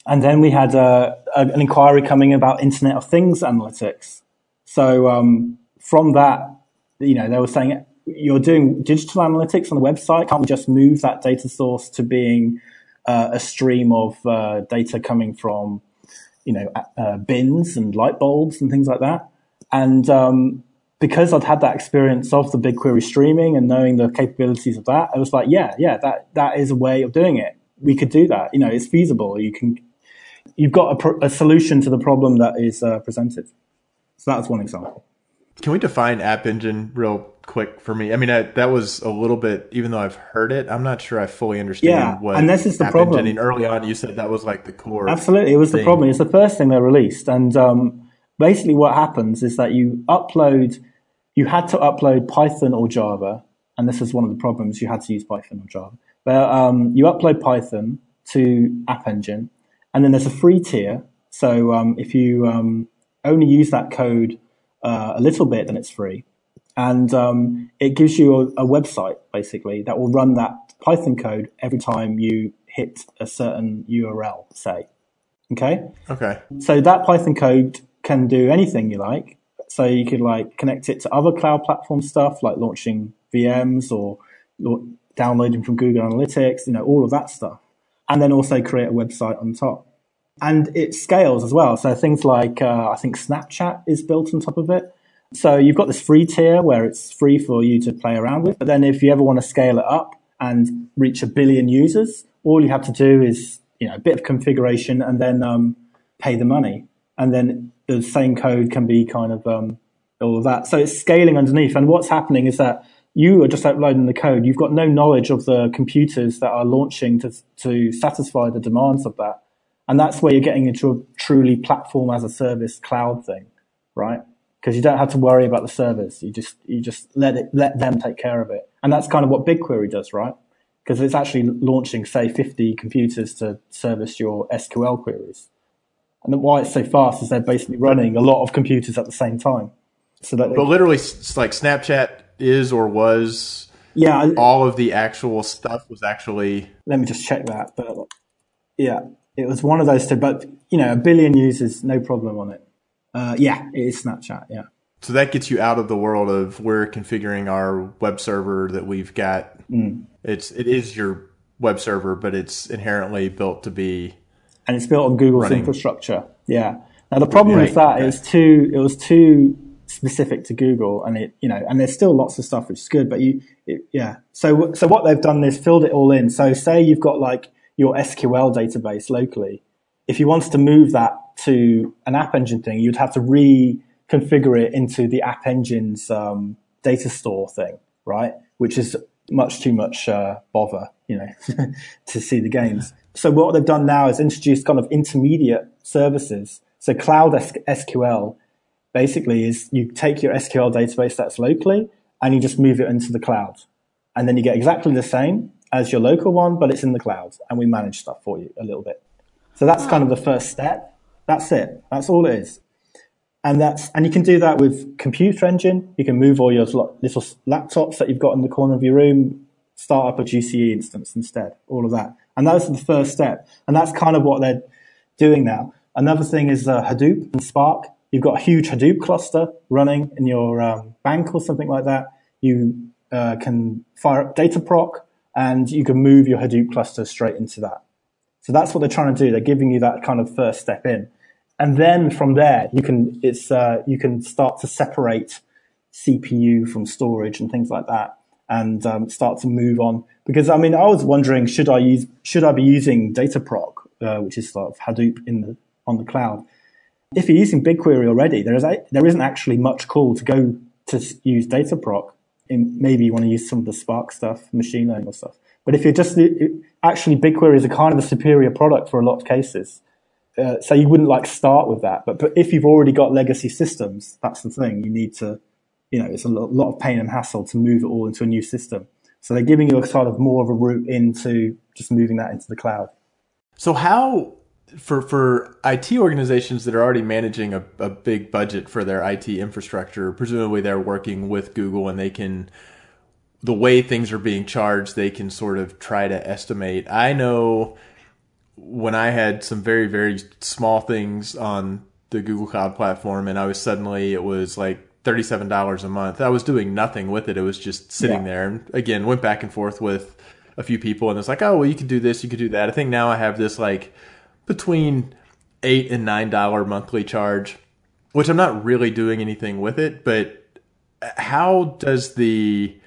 F: And then we had uh, an inquiry coming about Internet of Things analytics. So um, from that, you know, they were saying, you're doing digital analytics on the website. Can't we just move that data source to being uh, a stream of uh, data coming from, you know, uh, bins and light bulbs and things like that? And um, because I'd had that experience of the BigQuery streaming and knowing the capabilities of that, I was like, yeah, yeah, that that is a way of doing it. We could do that. You know, it's feasible. You can, you've got a, pro- a solution to the problem that is uh, presented. So that was one example.
E: Can we define App Engine real quick for me? I mean, I, that was a little bit, even though I've heard it, I'm not sure I fully understand
F: yeah,
E: what
F: and this is the
E: App
F: problem.
E: Engine, early on, you said that was like the core.
F: Absolutely, it was
E: thing.
F: the problem. It's the first thing they released. And um, basically what happens is that you upload, you had to upload Python or Java, and this is one of the problems, you had to use Python or Java. But um, you upload Python to App Engine, and then there's a free tier. So um, if you um, only use that code uh, a little bit, then it's free. And um, it gives you a, a website, basically, that will run that Python code every time you hit a certain U R L, say. Okay?
E: Okay.
F: So that Python code can do anything you like. So you could like connect it to other cloud platform stuff, like launching V Ms or lo- downloading from Google Analytics, you know, all of that stuff. And then also create a website on top. And it scales as well. So things like, uh, I think Snapchat is built on top of it. So you've got this free tier where it's free for you to play around with. But then if you ever want to scale it up and reach a billion users, all you have to do is, you know, a bit of configuration and then um, pay the money. And then the same code can be kind of um, all of that. So it's scaling underneath. And what's happening is that you are just uploading the code. You've got no knowledge of the computers that are launching to to satisfy the demands of that. And that's where you're getting into a truly platform as a service cloud thing, right? Because you don't have to worry about the servers. You just you just let it let them take care of it. And that's kind of what BigQuery does, right? Because it's actually launching, say, fifty computers to service your S Q L queries. And why it's so fast is they're basically running a lot of computers at the same time. So that
E: but literally, it's like Snapchat is or was,
F: yeah,
E: all of the actual stuff was actually.
F: Let me just check that. But yeah, it was one of those two. But you know, a billion users, no problem on it. Uh, yeah, it is Snapchat. Yeah.
E: So that gets you out of the world of we're configuring our web server that we've got.
F: Mm.
E: It's it is your web server, but it's inherently built to be.
F: And it's built on Google's
E: running.
F: infrastructure. Yeah. Now the problem
E: right.
F: with that
E: okay.
F: is too. It was too specific to Google, and it you know, and there's still lots of stuff which is good, but you it, yeah. So so what they've done is filled it all in. So say you've got like your S Q L database locally. If you wanted to move that to an App Engine thing, you'd have to reconfigure it into the App Engine's um, data store thing, right? Which is much too much uh, bother, you know, to see the gains. So what they've done now is introduce kind of intermediate services. So Cloud S Q L basically is you take your S Q L database that's locally and you just move it into the cloud. And then you get exactly the same as your local one, but it's in the cloud and we manage stuff for you a little bit. So that's kind of the first step. That's it. That's all it is. And that's, and you can do that with Computer Engine. You can move all your little laptops that you've got in the corner of your room, start up a G C E instance instead, all of that. And that's the first step. And that's kind of what they're doing now. Another thing is uh, Hadoop and Spark. You've got a huge Hadoop cluster running in your um, bank or something like that. You uh, can fire up Dataproc and you can move your Hadoop cluster straight into that. So that's what they're trying to do. They're giving you that kind of first step in. And then from there, you can, it's, uh, you can start to separate C P U from storage and things like that and um, start to move on. Because, I mean, I was wondering, should I use, should I be using Dataproc, uh, which is sort of Hadoop in the, on the cloud? If you're using BigQuery already, there is a, there isn't actually much call to go to use Dataproc. In, maybe you want to use some of the Spark stuff, machine learning or stuff. But if you're just, it, actually BigQuery is a kind of a superior product for a lot of cases. Uh, so you wouldn't like start with that. But, but if you've already got legacy systems, that's the thing. You need to, you know, it's a lot of pain and hassle to move it all into a new system. So they're giving you a sort of more of a route into just moving that into the cloud.
E: So how, for, for I T organizations that are already managing a, a big budget for their I T infrastructure, presumably they're working with Google and they can, the way things are being charged, they can sort of try to estimate. I know when I had some very, very small things on the Google Cloud platform, and I was suddenly, it was like thirty-seven dollars a month. I was doing nothing with it. It was just sitting yeah. there. And again, went back and forth with a few people, and it's like, oh, well, you could do this, you could do that. I think now I have this like between eight and nine dollar monthly charge, which I'm not really doing anything with it. But how does the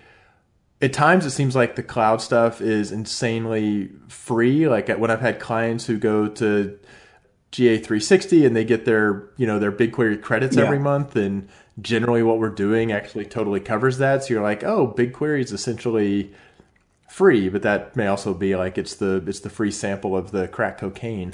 E: at times it seems like the cloud stuff is insanely free. Like when I've had clients who go to G A three sixty and they get their, you know, their BigQuery credits yeah. every month, and generally what we're doing actually totally covers that. So you're like, oh, BigQuery is essentially free, but that may also be like it's the it's the free sample of the crack cocaine.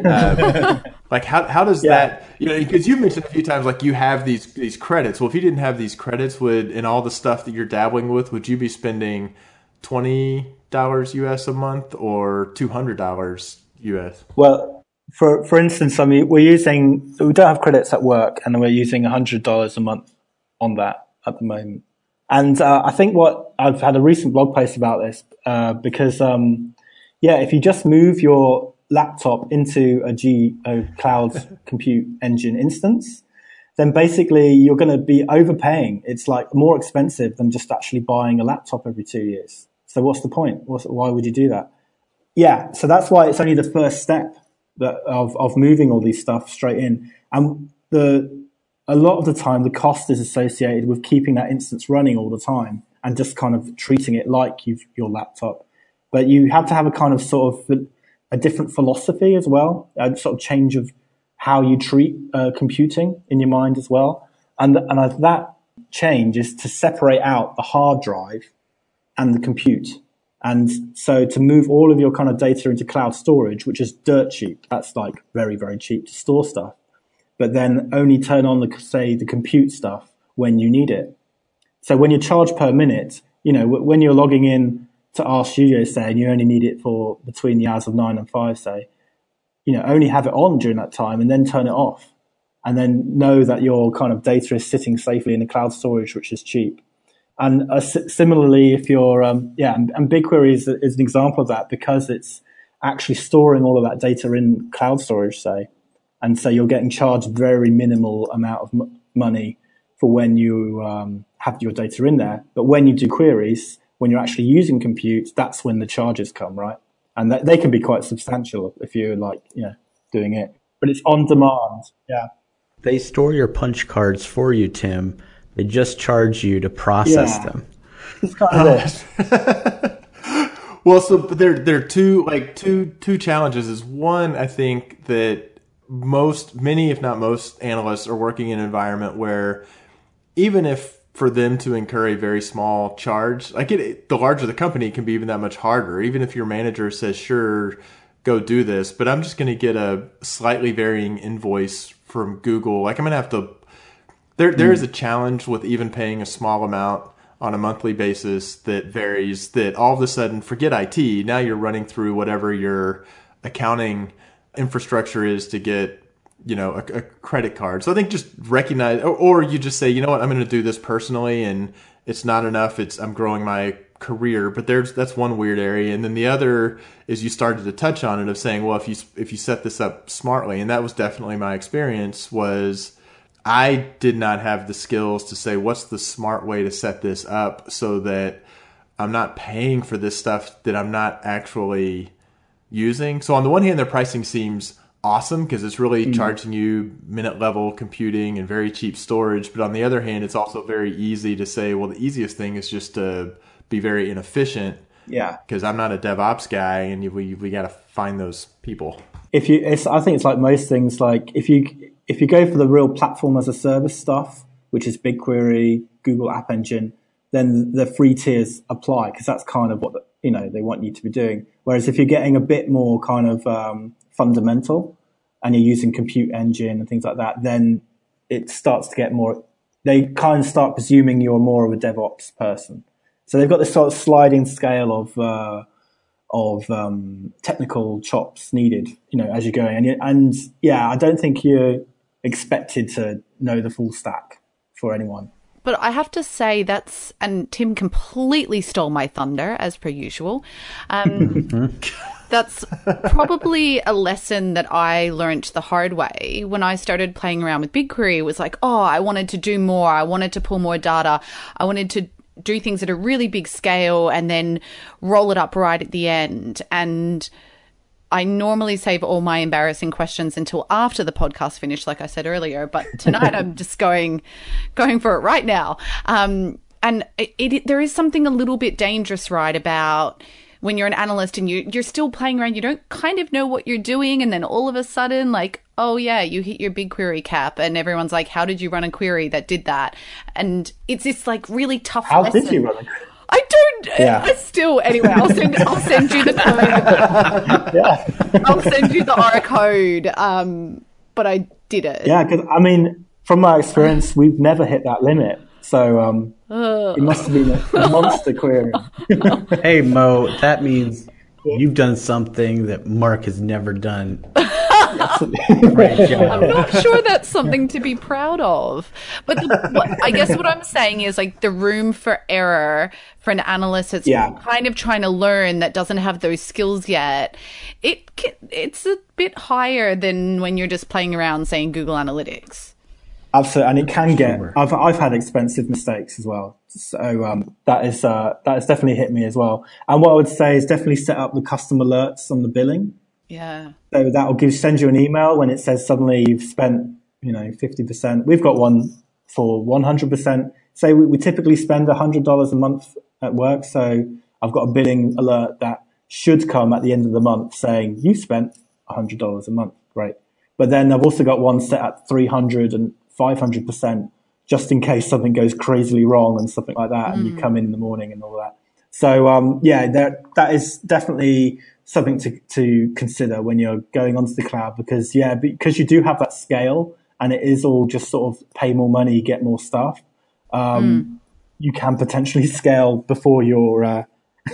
E: Uh, like how how does yeah. that, you know, because you mentioned a few times like you have these these credits. Well, if you didn't have these credits, would in all the stuff that you're dabbling with, would you be spending twenty dollars U S a month or two hundred dollars U S?
F: Well, for for instance, I mean, we're using we don't have credits at work, and we're using one hundred dollars a month on that at the moment. And uh, I think what I've had a recent blog post about this uh, because, um, yeah, if you just move your laptop into a G a cloud compute engine instance, then basically you're going to be overpaying. It's like more expensive than just actually buying a laptop every two years. So what's the point? What's, why would you do that? Yeah, so that's why it's only the first step that of of moving all these stuff straight in. And the a lot of the time, the cost is associated with keeping that instance running all the time and just kind of treating it like you've, your laptop. But you have to have a kind of sort of a different philosophy as well, a sort of change of how you treat uh, computing in your mind as well. And, and uh, that change is to separate out the hard drive and the compute. And so to move all of your kind of data into cloud storage, which is dirt cheap, that's like very, very cheap to store stuff. But then only turn on the, say, the compute stuff when you need it. So when you charge per minute, you know, when you're logging in to RStudio, say, and you only need it for between the hours of nine and five, say, you know, only have it on during that time and then turn it off. And then know that your kind of data is sitting safely in the cloud storage, which is cheap. And uh, similarly, if you're, um, yeah, and, and BigQuery is, is an example of that because it's actually storing all of that data in cloud storage, say. And so you're getting charged very minimal amount of m- money for when you um, have your data in there. But when you do queries, when you're actually using compute, that's when the charges come, right? And that, they can be quite substantial if you're like, you know, doing it. But it's on demand, yeah.
C: They store your punch cards for you, Tim. They just charge you to process
F: yeah.
C: them.
F: It's kind of it.
E: Well, so there there are two like two two challenges. Is one, I think that most, many, if not most, analysts are working in an environment where even if for them to incur a very small charge, like it, the larger the company, it can be even that much harder. Even if your manager says, sure, go do this, but I'm just going to get a slightly varying invoice from Google. Like I'm going to have to, there there is a challenge with even paying a small amount on a monthly basis that varies, that all of a sudden, forget I T, now you're running through whatever your accounting infrastructure is to get, you know, a, a credit card. So I think just recognize, or, or you just say, you know what, I'm going to do this personally, and it's not enough. It's I'm growing my career, but there's that's one weird area. And then the other is you started to touch on it of saying, well, if you if you set this up smartly, and that was definitely my experience, was I did not have the skills to say what's the smart way to set this up so that I'm not paying for this stuff that I'm not actually using. So on the one hand, their pricing seems awesome because it's really mm. charging you minute level computing and very cheap storage. But on the other hand, it's also very easy to say, well, the easiest thing is just to be very inefficient.
F: Yeah.
E: Because I'm not a DevOps guy, and we we got to find those people.
F: If you, it's, I think it's like most things. Like if you if you go for the real platform as a service stuff, which is BigQuery, Google App Engine, then the free tiers apply because that's kind of what the, you know they want you to be doing. Whereas if you're getting a bit more kind of um, fundamental and you're using Compute Engine and things like that, then it starts to get more. They kind of start presuming you're more of a DevOps person. So they've got this sort of sliding scale of uh, of um, technical chops needed, you know, as you're going. And, and yeah, I don't think you're expected to know the full stack for anyone.
D: But I have to say that's, and Tim completely stole my thunder as per usual. Um, that's probably a lesson that I learnt the hard way when I started playing around with BigQuery. It was like, oh, I wanted to do more. I wanted to pull more data. I wanted to do things at a really big scale and then roll it up right at the end. And I normally save all my embarrassing questions until after the podcast finished, like I said earlier. But tonight I'm just going, going for it right now. Um, and it, it, there is something a little bit dangerous, right, about when you're an analyst and you, you're still playing around, you don't kind of know what you're doing. And then all of a sudden, like, oh, yeah, you hit your BigQuery cap and everyone's like, how did you run a query that did that? And it's this like really tough
F: How
D: lesson.
F: did you run a query?
D: I don't,
F: Yeah.
D: I still, anyway, I'll send, I'll send you the code.
F: Yeah.
D: I'll send you the R code. Um, but I did it.
F: Yeah, because, I mean, from my experience, we've never hit that limit. So um, it must have been a, a monster query.
C: Hey, Mo, that means you've done something that Mark has never done. Great job.
D: I'm not sure that's something to be proud of. But the, what, I guess what I'm saying is like the room for error for an analyst that's
F: Yeah.
D: kind of trying to learn that doesn't have those skills yet, it can, it's a bit higher than when you're just playing around saying Google Analytics.
F: Absolutely, and it can get.
C: Sure.
F: I've I've had expensive mistakes as well, so um, that is uh, that has definitely hit me as well. And what I would say is definitely set up the custom alerts on the billing.
D: Yeah.
F: So that will give send you an email when it says suddenly you've spent, you know, fifty percent. We've got one for one hundred percent. Say we, we typically spend one hundred dollars a month at work, so I've got a billing alert that should come at the end of the month saying you spent one hundred dollars a month. Great. But then I've also got one set at three hundred and five hundred percent just in case something goes crazily wrong and something like that, mm. and you come in in the morning and all that. So, um, yeah, there, that is definitely something to, to consider when you're going onto the cloud because, yeah, because you do have that scale and it is all just sort of pay more money, get more stuff. Um, mm. You can potentially scale before you're, uh,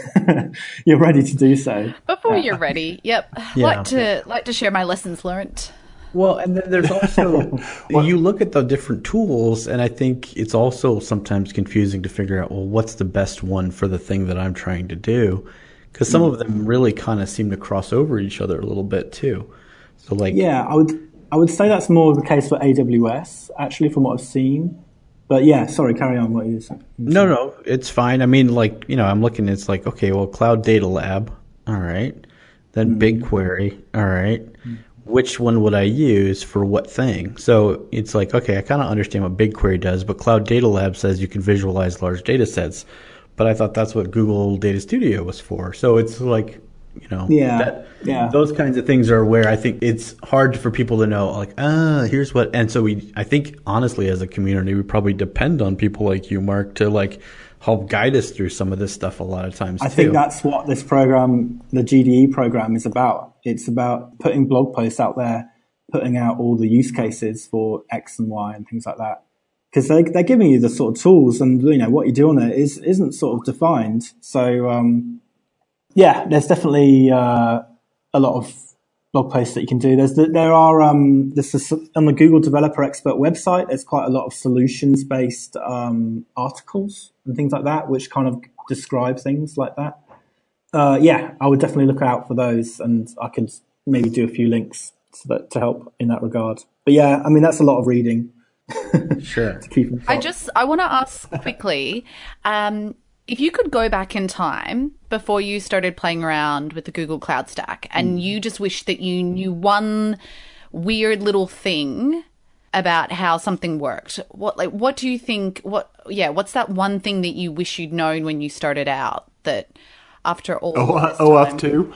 F: you're ready to do so.
D: Before
F: uh,
D: you're ready. Yep.
C: Yeah.
D: Like to, like to share my lessons learned.
C: Well, and then there's also, you look at the different tools, and I think it's also sometimes confusing to figure out, well, what's the best one for the thing that I'm trying to do? Because some of them really kind of seem to cross over each other a little bit too. So, like,
F: yeah, I would I would say that's more the case for A W S, actually, from what I've seen. But yeah, sorry, carry on what you said.
C: No, no, it's fine. I mean, like, you know, I'm looking, it's like, okay, well, Cloud Data Lab, all right. Then mm. BigQuery, all right. Mm. Which one would I use for what thing? So it's like, okay, I kind of understand what BigQuery does, but Cloud Data Lab says you can visualize large data sets. But I thought that's what Google Data Studio was for. So it's like, you know,
F: yeah,
C: that,
F: yeah.
C: those kinds of things are where I think it's hard for people to know, like, ah, here's what. And so we, I think, honestly, as a community, we probably depend on people like you, Mark, to like help guide us through some of this stuff a lot of times.
F: I
C: too.
F: think that's what this program, the G D E program, is about. It's about putting blog posts out there, putting out all the use cases for X and Y and things like that. Because they, they're giving you the sort of tools, and you know what you do on it is isn't sort of defined. So um, yeah, there's definitely uh, a lot of blog posts that you can do. There's there are um, this is on the Google Developer Expert website. There's quite a lot of solutions based um, articles and things like that, which kind of describe things like that. Uh, yeah, I would definitely look out for those, and I could maybe do a few links to, that, to help in that regard. But yeah, I mean that's a lot of reading.
C: Sure.
F: to keep
D: I just I want to ask quickly, um, if you could go back in time before you started playing around with the Google Cloud Stack, and mm. you just wish that you knew one weird little thing about how something worked. What like what do you think? What yeah? What's that one thing that you wish you'd known when you started out that after all
E: O-
D: this
E: O Auth
D: time,
E: two.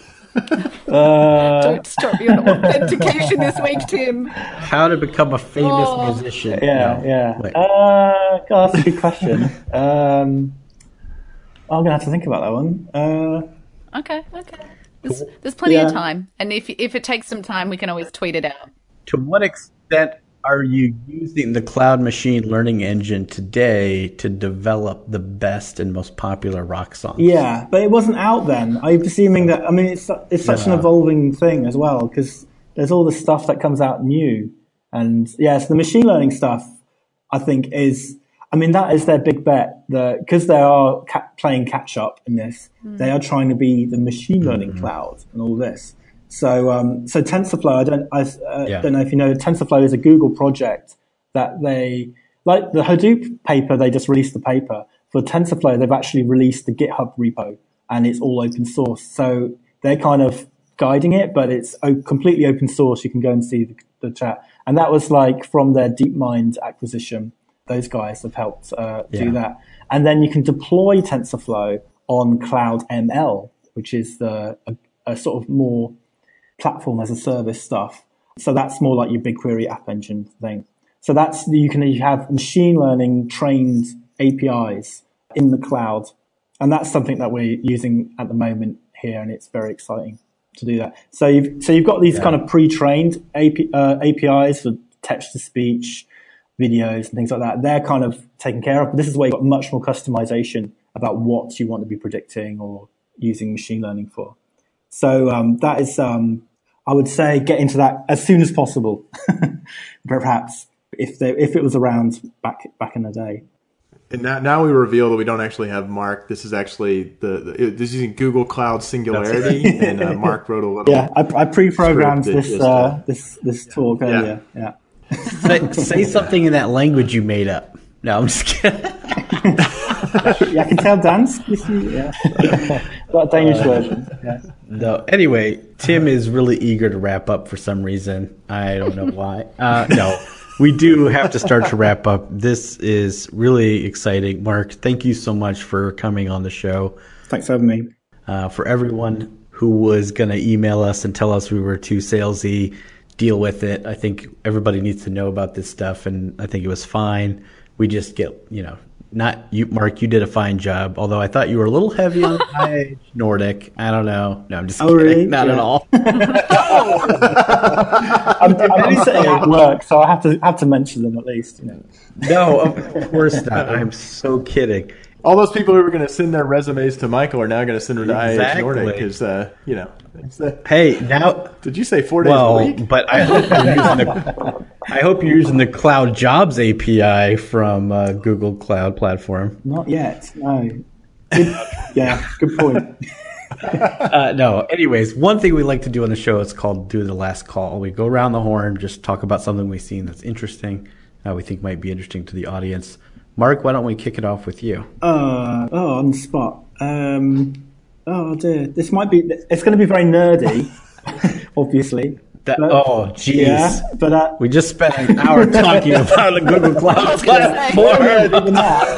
F: Uh,
D: Don't start me on authentication this week, Tim.
C: How to become a famous
D: Oh.
C: musician.
F: Yeah,
C: No.
F: yeah.
C: Wait.
F: Uh, God, that's a good question. um, I'm gonna have to think about that one. Uh,
D: Okay, okay. There's, there's plenty
F: Yeah.
D: of time, and if if it takes some time, we can always tweet it out.
C: To what extent are you using the Cloud Machine Learning Engine today to develop the best and most popular rock songs?
F: yeah, but it wasn't out then. I'm assuming that. I mean, it's it's such
C: Yeah.
F: an evolving thing as well because there's all this stuff that comes out new, and yes, the machine learning stuff I think is. I mean, that is their big bet. Because they are ca- playing catch up in this, mm. they are trying to be the machine learning mm-hmm. cloud and all this. So, um, so TensorFlow, I don't, I uh, yeah. don't know if you know, TensorFlow is a Google project that they, like the Hadoop paper, they just released the paper. For TensorFlow, they've actually released the GitHub repo, and it's all open source. So they're kind of guiding it, but it's o- completely open source. You can go and see the, the chat. And that was like from their DeepMind acquisition. Those guys have helped uh, yeah. do that. And then you can deploy TensorFlow on Cloud M L, which is the a, a sort of more platform as a service stuff. So that's more like your BigQuery App Engine thing. So that's, you can you have machine learning trained A P Is in the cloud. And that's something that we're using at the moment here, and it's very exciting to do that. So you've, so you've got these yeah. kind of pre-trained A P, uh, A P Is for text-to-speech, videos, and things like that. They're kind of taken care of. But this is where you've got much more customization about what you want to be predicting or using machine learning for. So um, that is, um, I would say, get into that as soon as possible, perhaps, if they, if it was around back back in the day.
E: And now, now we reveal that we don't actually have Mark. This is actually the, the this is using Google Cloud Singularity, and uh, Mark wrote a little.
F: Yeah, I, I pre-programmed this just, uh, this this talk yeah. earlier. Yeah. yeah.
C: say, say something in that language you made up. No, I'm just kidding.
F: Yeah, I can tell dance. Yeah, that Danish uh, version. Yeah.
C: No. Anyway, Tim is really eager to wrap up for some reason. I don't know why. Uh, no. We do have to start to wrap up. This is really exciting. Mark, thank you so much for coming on the show.
F: Thanks for having me.
C: Uh, for everyone who was going to email us and tell us we were too salesy, deal with it. I think everybody needs to know about this stuff, and I think it was fine. We just get, you know, not you, Mark, you did a fine job, although I thought you were a little heavy on the Nordic. I don't know. No, I'm just
F: oh,
C: kidding.
F: Really?
C: Not
F: yeah.
C: at all.
F: I'm, I'm sitting at work, so I have to have to mention them at least. You know.
C: No, of course not. I'm so kidding.
E: All those people who were going to send their resumes to Michael are now going to send them to
C: exactly.
E: I H Nordic because, uh, you know. Uh,
C: hey, now.
E: Did you say four days
C: well,
E: a week?
C: But I hope you're using the, I hope you're using the Cloud Jobs A P I from uh, Google Cloud Platform.
F: Not yet, no. Good, yeah, good point.
C: uh, no, anyways, one thing we like to do on the show is called Do the Last Call. We go around the horn, just talk about something we've seen that's interesting, uh, we think might be interesting to the audience. Mark, why don't we kick it off with you?
F: Uh, oh, on the spot. Um, oh, dear. This might be, it's going to be very nerdy, obviously.
C: That,
F: but,
C: oh, jeez.
F: Yeah, but uh,
C: we just spent an hour talking about the Google Cloud Platform.
F: More nerdy than that.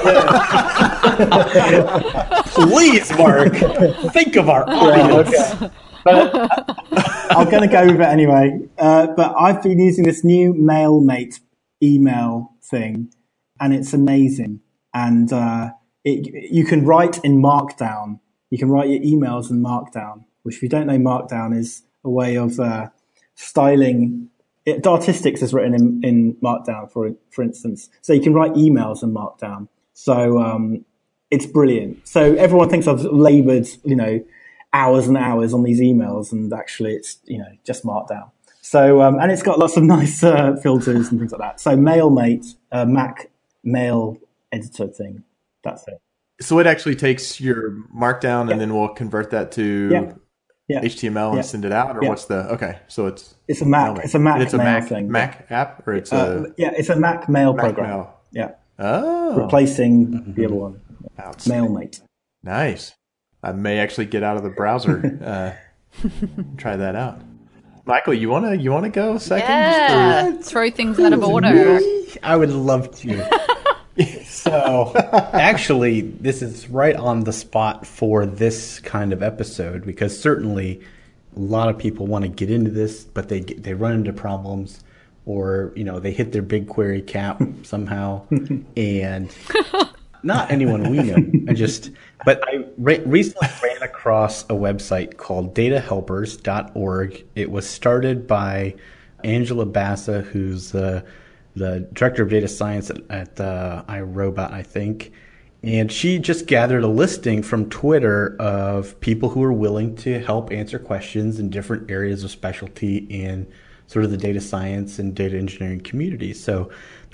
C: Yeah. Please, Mark, think of our audience.
F: Yeah, okay. But uh, I'm going to go with it anyway. Uh, but I've been using this new MailMate email thing, and it's amazing. And uh, it, you can write in Markdown. You can write your emails in Markdown, which if you don't know, Markdown is a way of uh, styling. It, Dartistics is written in, in Markdown, for for instance. So you can write emails in Markdown. So um, it's brilliant. So everyone thinks I've laboured, you know, hours and hours on these emails, and actually it's, you know, just Markdown. So, um, and it's got lots of nice uh, filters and things like that. So MailMate, uh, Mac mail editor thing. That's it.
E: So it actually takes your Markdown, yeah. and then we'll convert that to
F: yeah. Yeah.
E: H T M L
F: yeah.
E: and send it out, or
F: yeah.
E: what's the okay? So it's
F: it's a Mac.
E: MailMate.
F: It's a Mac.
E: And it's a
F: mail
E: Mac
F: thing.
E: Mac app, or it's
F: uh,
E: a
F: yeah. It's a Mac mail
E: Mac
F: program.
E: Mail.
F: Yeah.
E: Oh,
F: replacing mm-hmm. the other one. MailMate.
E: Nice. I may actually get out of the browser. uh, try that out. Michael, you wanna you wanna go second?
D: Yeah,
E: or...
D: throw things out of order.
C: I would love to. So, actually, this is right on the spot for this kind of episode, because certainly a lot of people want to get into this, but they get, they run into problems, or you know they hit their BigQuery cap somehow, and not anyone we know. I just, but I re- recently ran across a website called data helpers dot org. It was started by Angela Bassa, who's the the director of data science at, at uh, iRobot, I think. And she just gathered a listing from Twitter of people who are willing to help answer questions in different areas of specialty in sort of the data science and data engineering community. So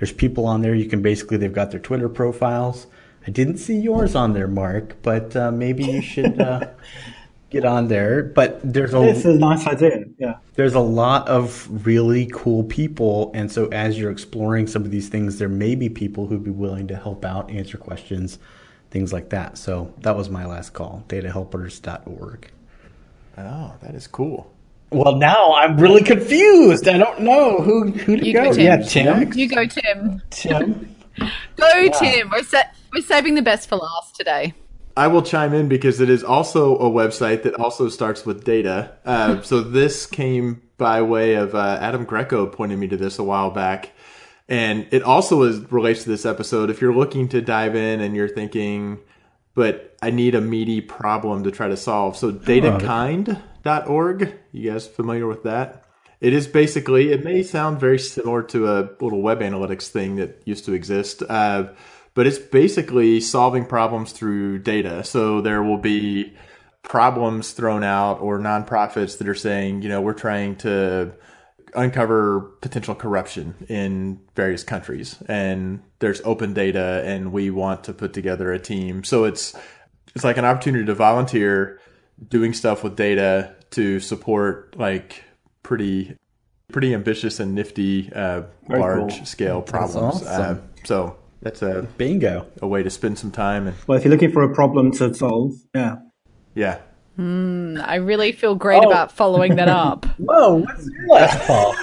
C: There's people on there. You can basically, they've got their Twitter profiles. I didn't see yours on there, Mark, but uh, maybe you should uh, get on there. But there's a
F: It's a nice idea. Yeah.
C: there's a lot of really cool people, and so as you're exploring some of these things, there may be people who'd be willing to help out, answer questions, things like that. So that was my last call, data helpers dot org.
E: Oh, that is cool.
C: Well, now I'm really confused. I don't know who who to
D: You
C: go.
D: go, Tim.
C: Yeah, Tim.
D: You go, Tim.
C: Tim.
D: Go, Tim. We're sa- we're saving the best for last today.
E: I will chime in because it is also a website that also starts with data. Uh, so this came by way of uh, Adam Greco pointed me to this a while back. And it also is, relates to this episode. If you're looking to dive in and you're thinking, but I need a meaty problem to try to solve. So data kind dot org, you guys familiar with that? It is basically, it may sound very similar to a little web analytics thing that used to exist. Uh, But it's basically solving problems through data. So there will be problems thrown out or nonprofits that are saying, you know, we're trying to uncover potential corruption in various countries. And there's open data and we want to put together a team. So it's it's like an opportunity to volunteer doing stuff with data to support like pretty pretty ambitious and nifty uh, large
F: cool.
E: scale problems.
C: awesome.
E: Uh, so that's a
C: Bingo.
E: a way to spend some time and
F: Well, if you're looking for a problem to solve, yeah.
E: yeah.
D: I really feel great
C: Oh.
D: about following that up.
C: Whoa, what's your last call?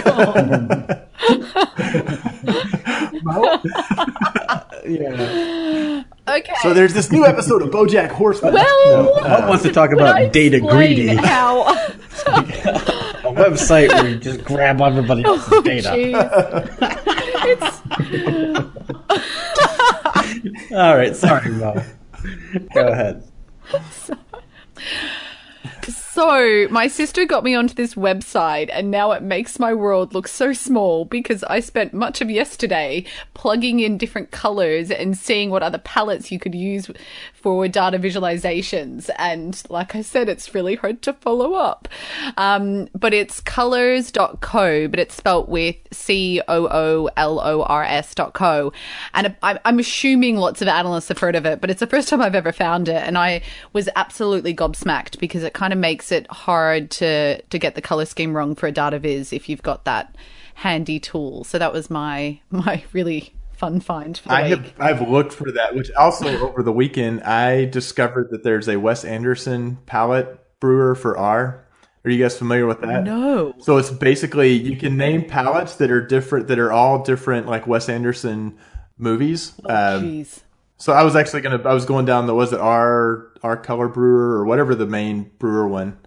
C: yeah.
D: Okay.
E: So there's this new episode of BoJack Horseman.
D: well,
C: Who wants to talk
D: can I
C: about data
D: explain
C: greedy?
D: How?
C: A website where you just grab everybody else's data.
D: Jeez. It's
C: All right, sorry, Mo. Go ahead.
D: So, my sister got me onto this website, and now it makes my world look so small because I spent much of yesterday plugging in different colors and seeing what other palettes you could use for data visualizations. And like I said, it's really hard to follow up. Um, but it's colors dot co, but it's spelt with C O O L O R S dot co. And I'm, I'm assuming lots of analysts have heard of it, but it's the first time I've ever found it. And I was absolutely gobsmacked because it kind of makes it hard to to get the color scheme wrong for a data viz if you've got that handy tool. So that was my my really fun find for the
E: I
D: week.
E: have I've looked for that, which also over the weekend I discovered that there's a Wes Anderson palette brewer for R. Are you guys familiar with that?
D: No.
E: So it's basically you can name palettes that are different, that are all different, like Wes Anderson movies. Um,
D: Jeez.
E: So I was actually gonna, I was going down the, was it R, R Color Brewer or whatever the main brewer one.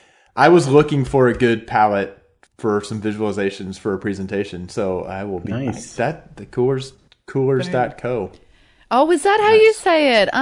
E: I was looking for a good palette for some visualizations for a presentation. So I will be,
C: Nice.
E: that, the coolers, coolers dot co.
D: Oh, was that how you say it?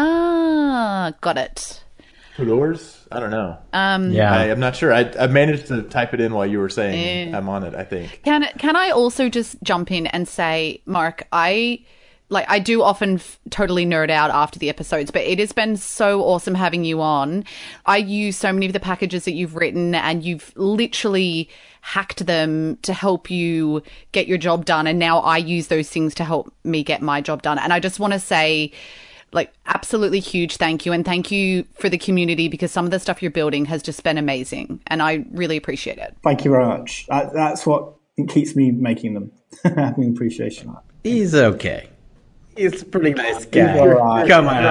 D: Ah, got it.
E: Coolers? I don't know.
D: Um,
C: Yeah.
E: I, I'm not sure. I, I managed to type it in while you were saying
D: Eh.
E: I'm on it, I think.
D: Can can I also just jump in and say, Mark, I like I do often f- totally nerd out after the episodes, but it has been so awesome having you on. I use so many of the packages that you've written, and you've literally hacked them to help you get your job done, and now I use those things to help me get my job done. And I just want to say, like, absolutely huge thank you, and thank you for the community, because some of the stuff you're building has just been amazing, and I really appreciate it.
F: Thank you very much. That, that's what keeps me making them. Having appreciation of that.
C: He's okay. He's a pretty nice guy.
F: all right.
C: Come on.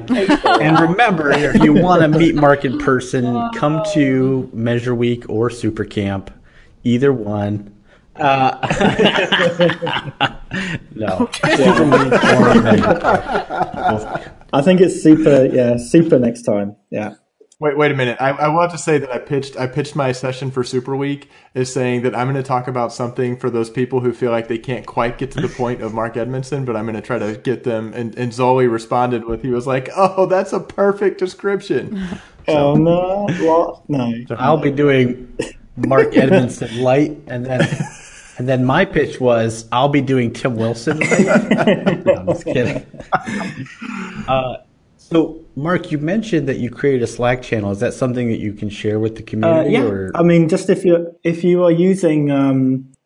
C: And remember, if you want to meet Mark in person, come to Measure Week or Super Camp. Either one. Uh, no. Super Week or Measure Camp.
F: I think it's super, yeah, super next time. Yeah.
E: Wait, wait a minute. I, I will have to say that I pitched I pitched my session for Super Week as saying that I'm going to talk about something for those people who feel like they can't quite get to the point of Mark Edmondson, but I'm going to try to get them. And, and Zoe responded with, he was like, "Oh, that's a perfect description."
F: Oh, no. What? No.
C: So I'll be doing Mark Edmondson light, and then and then my pitch was I'll be doing Tim Wilson light. No, I'm just kidding. Uh, so, Mark, you mentioned that you created a Slack channel. Is that something that you can share with the
F: Uh,
C: community?
F: yeah.
C: Or?
F: I mean, just if you if you are using um,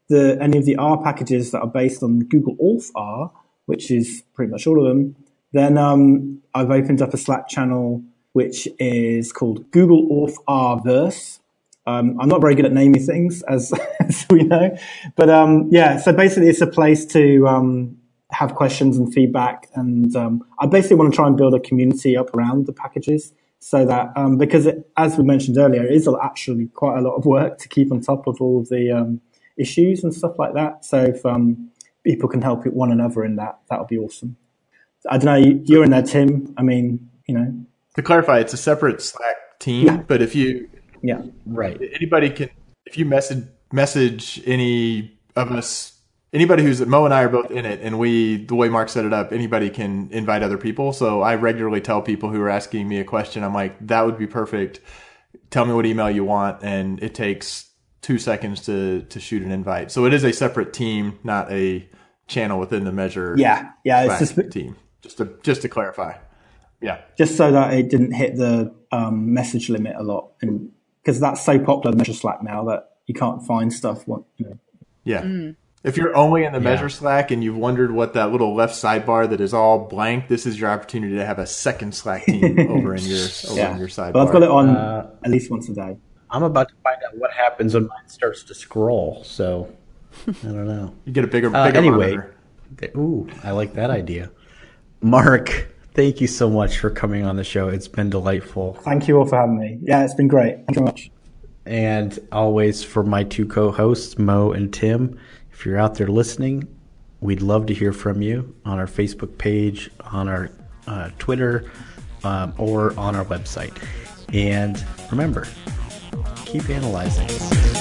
F: the any of the R packages that are based on Google Auth R, which is pretty much all of them, then um, I've opened up a Slack channel which is called Google Auth R Verse. Um, I'm not very good at naming things, as, as we know, but um, yeah. So basically, it's a place to um, have questions and feedback, and um, I basically want to try and build a community up around the packages, so that um, because it, as we mentioned earlier, it is actually quite a lot of work to keep on top of all of the um, issues and stuff like that. So if um, people can help one another in that, that would be awesome. I don't know. You're in there, Tim. I mean, you know.
E: To clarify, it's a separate Slack team,
F: Yeah.
E: but if you
F: Yeah.
C: Right.
E: anybody can, if you message message any of us, anybody who's Mo and I are both in it, and we the way Mark set it up, anybody can invite other people. So I regularly tell people who are asking me a question, I'm like, that would be perfect. Tell me what email you want, and it takes two seconds to to shoot an invite. So it is a separate team, not a channel within the Measure.
F: Yeah. Yeah. It's
E: Slack
F: just
E: team. Just to just to clarify. Yeah.
F: just so that it didn't hit the um, message limit a lot, and because that's so popular, Measure Slack now, that you can't find stuff. What, you know.
E: Yeah. If you're only in the
C: Yeah.
E: Measure Slack and you've wondered what that little left sidebar that is all blank, this is your opportunity to have a second Slack team over in your over
F: Yeah.
E: in your sidebar.
F: But I've got it on
C: Uh,
F: at least once a day.
C: I'm about to find out what happens when mine starts to scroll. So I don't know.
E: You get a bigger,
C: Uh,
E: bigger
C: anyway,
E: monitor.
C: th- ooh, I like that idea. Mark, thank you so much for coming on the show. It's been delightful.
F: Thank you all for having me. Yeah, it's been great. Thank you very much.
C: And always for my two co-hosts, Mo and Tim, if you're out there listening, we'd love to hear from you on our Facebook page, on our uh, Twitter, um, or on our website. And remember, keep analyzing.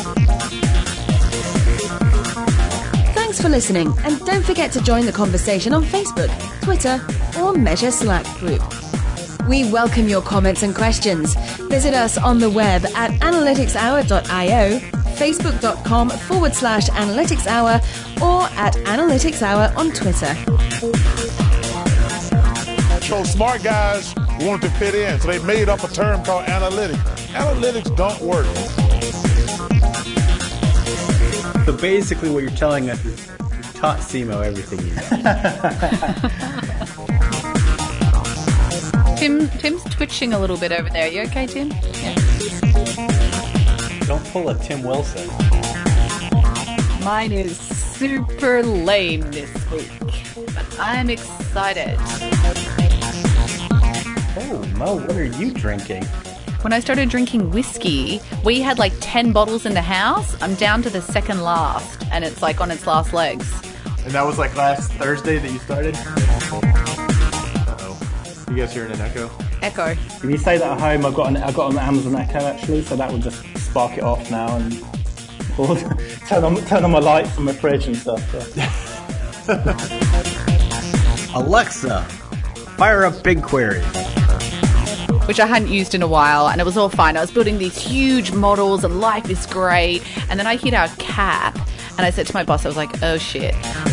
B: Thanks for listening, and don't forget to join the conversation on Facebook, Twitter, or Measure Slack group. We welcome your comments and questions. Visit us on the web at analytics hour dot io, facebook.com forward slash analytics hour, or at analytics hour on Twitter.
G: So smart guys wanted to fit in, so they made up a term called analytics. Analytics don't work.
C: So basically what you're telling us is you taught Simo everything you know.
D: Tim, Tim's twitching a little bit over there. You okay, Tim? Yeah.
C: Don't pull a Tim Wilson.
D: Mine is super lame this week, but I'm excited.
C: Oh, Mo, what are you drinking?
D: When I started drinking whiskey, we had like ten bottles in the house. I'm down to the second last, and it's like on its last legs.
E: And that was like last Thursday that you started? Uh-oh. You guys hearing an echo?
D: Echo.
F: If you say that at home, I've got an I've got an Amazon Echo actually, so that will just spark it off now and or turn on turn on my lights and my fridge and stuff. Yeah.
C: Alexa, fire up BigQuery.
D: Which I hadn't used in a while, and it was all fine. I was building these huge models, and life is great. And then I hit our cap, and I said to my boss, I was like, oh shit.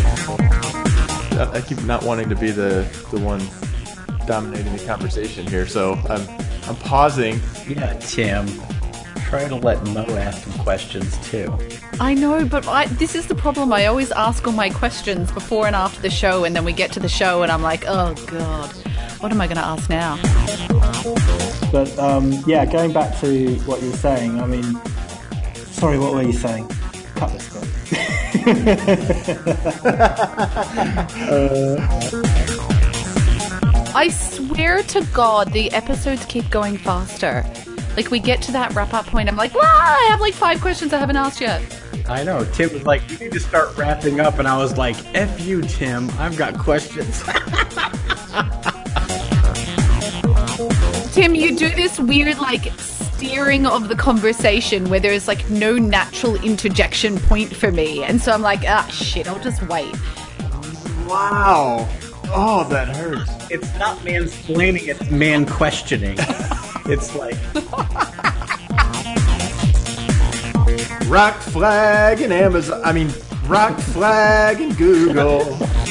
E: I keep not wanting to be the, the one dominating the conversation here, so I'm I'm pausing.
C: Yeah, Tim. Try to let Mo ask some questions too.
D: I know, but I, this is the problem. I always ask all my questions before and after the show, and then we get to the show, and I'm like, oh god, what am I going to ask now?
F: But um, yeah, going back to what you were saying, I mean, sorry, what were you saying? Cut this bit. uh,
D: I swear to God, the episodes keep going faster. Like, we get to that wrap-up point, I'm like, wow, I have like five questions I haven't asked yet.
C: I know. Tim was like, you need to start wrapping up, and I was like, F you, Tim. I've got questions.
D: Tim, you do this weird, like, steering of the conversation where there's, like, no natural interjection point for me. And so I'm like, ah, shit, I'll just wait.
E: Wow. Oh, that hurts.
C: It's not mansplaining, it's man questioning. It's like...
E: Rock flag and Amazon. I mean, rock flag and Google.